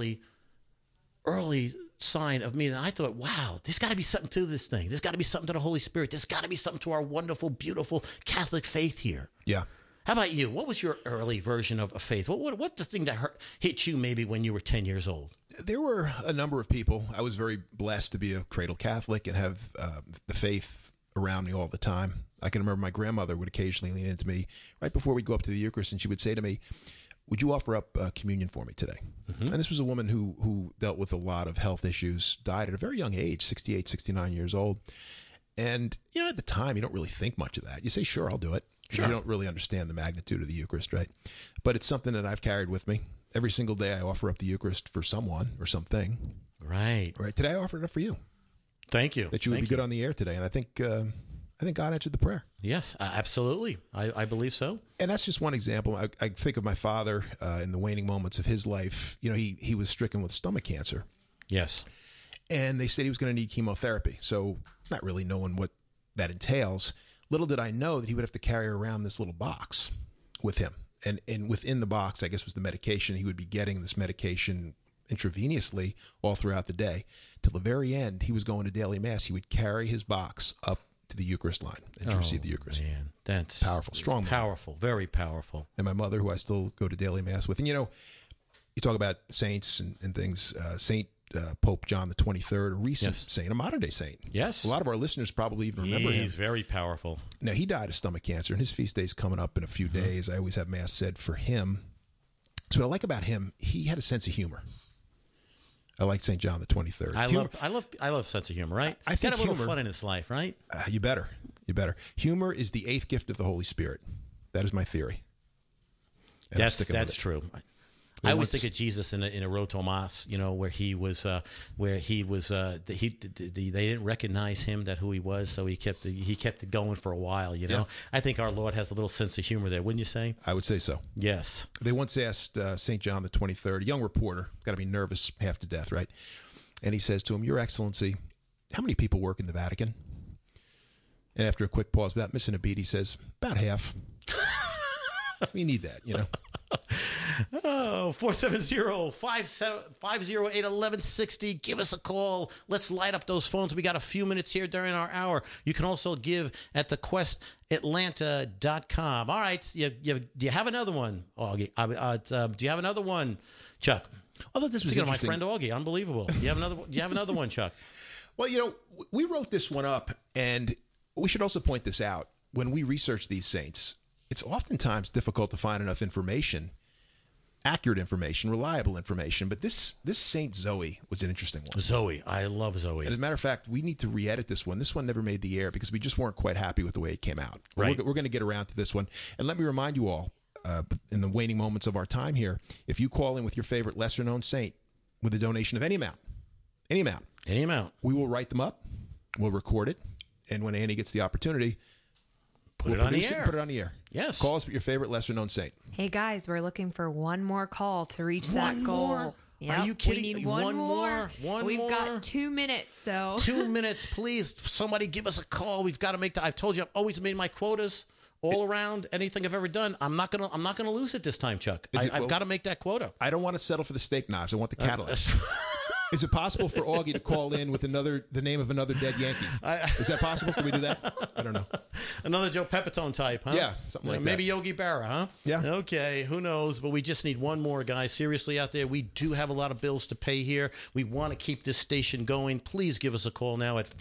A: sign of me. And I thought, wow, there's got to be something to this thing. There's got to be something to the Holy Spirit. There's got to be something to our wonderful, beautiful Catholic faith here.
B: Yeah.
A: How about you? What was your early version of faith? What the thing that hit you maybe when you were 10 years old?
B: There were a number of people. I was very blessed to be a cradle Catholic and have the faith around me all the time. I can remember my grandmother would occasionally lean into me right before we'd go up to the Eucharist, and she would say to me, "Would you offer up communion for me today?" Mm-hmm. And this was a woman who dealt with a lot of health issues, died at a very young age, 68, 69 years old. And, at the time, you don't really think much of that. You say, sure, I'll do it. Sure. You don't really understand the magnitude of the Eucharist, right? But it's something that I've carried with me. Every single day I offer up the Eucharist for someone or something.
A: Right.
B: Right. Today I offered it up for you.
A: Thank you.
B: That you would be good on the air today. And I think God answered the prayer.
A: Yes, absolutely. I believe so.
B: And that's just one example. I think of my father in the waning moments of his life. He was stricken with stomach cancer.
A: Yes.
B: And they said he was going to need chemotherapy. So not really knowing what that entails, little did I know that he would have to carry around this little box with him. And within the box, I guess, was the medication. He would be getting this medication intravenously all throughout the day. Till the very end, he was going to daily mass. He would carry his box up to the Eucharist line and to receive the Eucharist.
A: Man, that's
B: powerful, strong,
A: powerful, very powerful.
B: And my mother, who I still go to daily mass with. And you talk about saints and things. Saint Pope John the 23rd, a recent saint, a modern day saint.
A: Yes,
B: a lot of our listeners probably even remember him.
A: He's very powerful.
B: Now he died of stomach cancer, and his feast day's coming up in a few days. I always have mass said for him. So what I like about him, he had a sense of humor. I like St. John the 23rd.
A: I love sense of humor, right?
B: I think
A: got a little fun in his life, right?
B: You better. Humor is the 8th gift of the Holy Spirit. That is my theory. And
A: that's true. I always think of Jesus in a Road Tomas, where he was, they didn't recognize him, that who he was, so he kept it going for a while.
B: Yeah.
A: I think our Lord has a little sense of humor there, wouldn't you say?
B: I would say so.
A: Yes.
B: They once asked St. John the 23rd, a young reporter, got to be nervous half to death, right? And he says to him, "Your Excellency, how many people work in the Vatican?" And after a quick pause, without missing a beat, he says, "About half." We need that,
A: Oh, 470-508-1160. Give us a call. Let's light up those phones. We got a few minutes here during our hour. You can also give at thequestatlanta.com. All right. Do you have another one, Augie? Do you have another one, Chuck?
B: I thought this was
A: Speaking of my friend Augie, unbelievable. Do you have another one, Chuck?
B: Well, we wrote this one up, and we should also point this out. When we research these saints, it's oftentimes difficult to find enough information, accurate information, reliable information. But this Saint Zoe was an interesting one.
A: Zoe. I love Zoe.
B: And as a matter of fact, we need to re-edit this one. This one never made the air because we just weren't quite happy with the way it came out.
A: Right.
B: We're going to get around to this one. And let me remind you all, in the waning moments of our time here, if you call in with your favorite lesser-known saint with a donation of any amount, we will write them up, we'll record it, and when Annie gets the opportunity,
A: Put it on the air.
B: Yes. Call us with your favorite lesser-known saint.
C: Hey, guys, we're looking for one more call to reach that goal.
A: More?
C: Yep,
A: Are you kidding?
C: We need one more. We've got 2 minutes, so
A: 2 minutes, please. Somebody give us a call. We've got to make that. I've told you, I've always made my quotas all around. Anything I've ever done, I'm not gonna lose it this time, Chuck. I've got to make that quota.
B: I don't want to settle for the steak knives. I want the Cadillac. Is it possible for Augie to call in with the name of another dead Yankee? Is that possible? Can we do that? I don't know.
A: Another Joe Pepitone type, huh?
B: Yeah, something like that.
A: Maybe Yogi Berra, huh?
B: Yeah.
A: Okay, who knows? But we just need one more, guys. Seriously, out there, we do have a lot of bills to pay here. We want to keep this station going. Please give us a call now at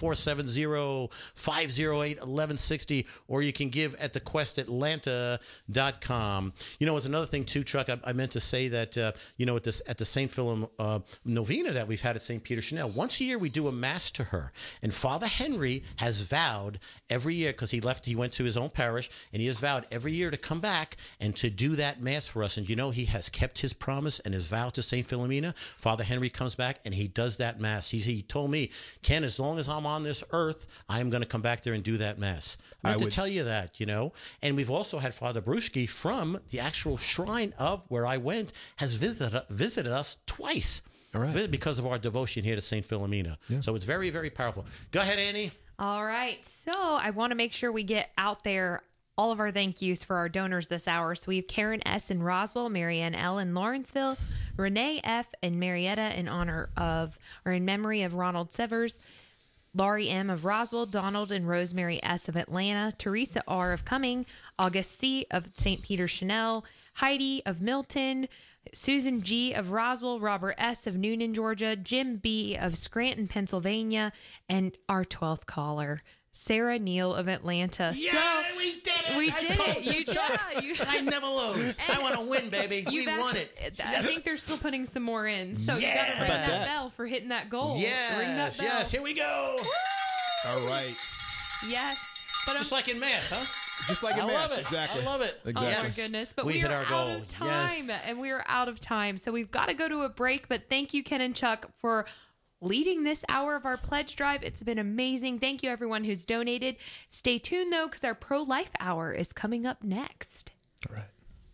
A: 470-508-1160, or you can give at thequestatlanta.com. It's another thing, too, Chuck. I meant to say that, at the St. Philem novena that we've had at St. Peter Chanel, once a year we do a mass to her. And Father Henry has vowed every year, because he went to his own parish, and he has vowed every year to come back and to do that mass for us. And he has kept his promise and his vow to St. Philomena. Father Henry comes back and he does that mass. He told me, Ken, as long as I'm on this earth, I am going to come back there and do that mass. I would tell you that, And we've also had Father Bruschke from the actual shrine of where I went has visited us twice.
B: All right.
A: Because of our devotion here to St. Philomena. Yeah. So it's very, very powerful. Go ahead, Annie.
C: All right. So I want to make sure we get out there all of our thank yous for our donors this hour. So we have Karen S. in Roswell, Marianne L. in Lawrenceville, Renee F. and Marietta in memory of Ronald Severs, Laurie M. of Roswell, Donald and Rosemary S. of Atlanta, Teresa R. of Cumming, August C. of St. Peter Chanel, Heidi of Milton, Susan G. of Roswell, Robert S. of Noonan, Georgia, Jim B. of Scranton, Pennsylvania, and our 12th caller, Sarah Neal of Atlanta.
A: Yeah, we did it.
C: We did it. You did.
A: I never lose. I want to win, baby. We won it.
C: I think they're still putting some more in. So you got to ring that bell for hitting that goal.
A: Yes,
C: ring that bell.
A: yes. Here we go.
B: All right.
C: Yes. But
A: just like in math, huh?
B: Just like in math.
A: I love it.
B: Exactly.
A: I love it.
B: Exactly.
C: Oh my goodness. But
A: We
C: we
A: hit
C: are
A: our
C: out
A: goal.
C: of time. And we are out of time. So we've got to go to a break. But thank you, Ken and Chuck, for leading this hour of our pledge drive. It's been amazing. Thank you, everyone who's donated. Stay tuned, though, because our pro-life hour is coming up next.
B: All right.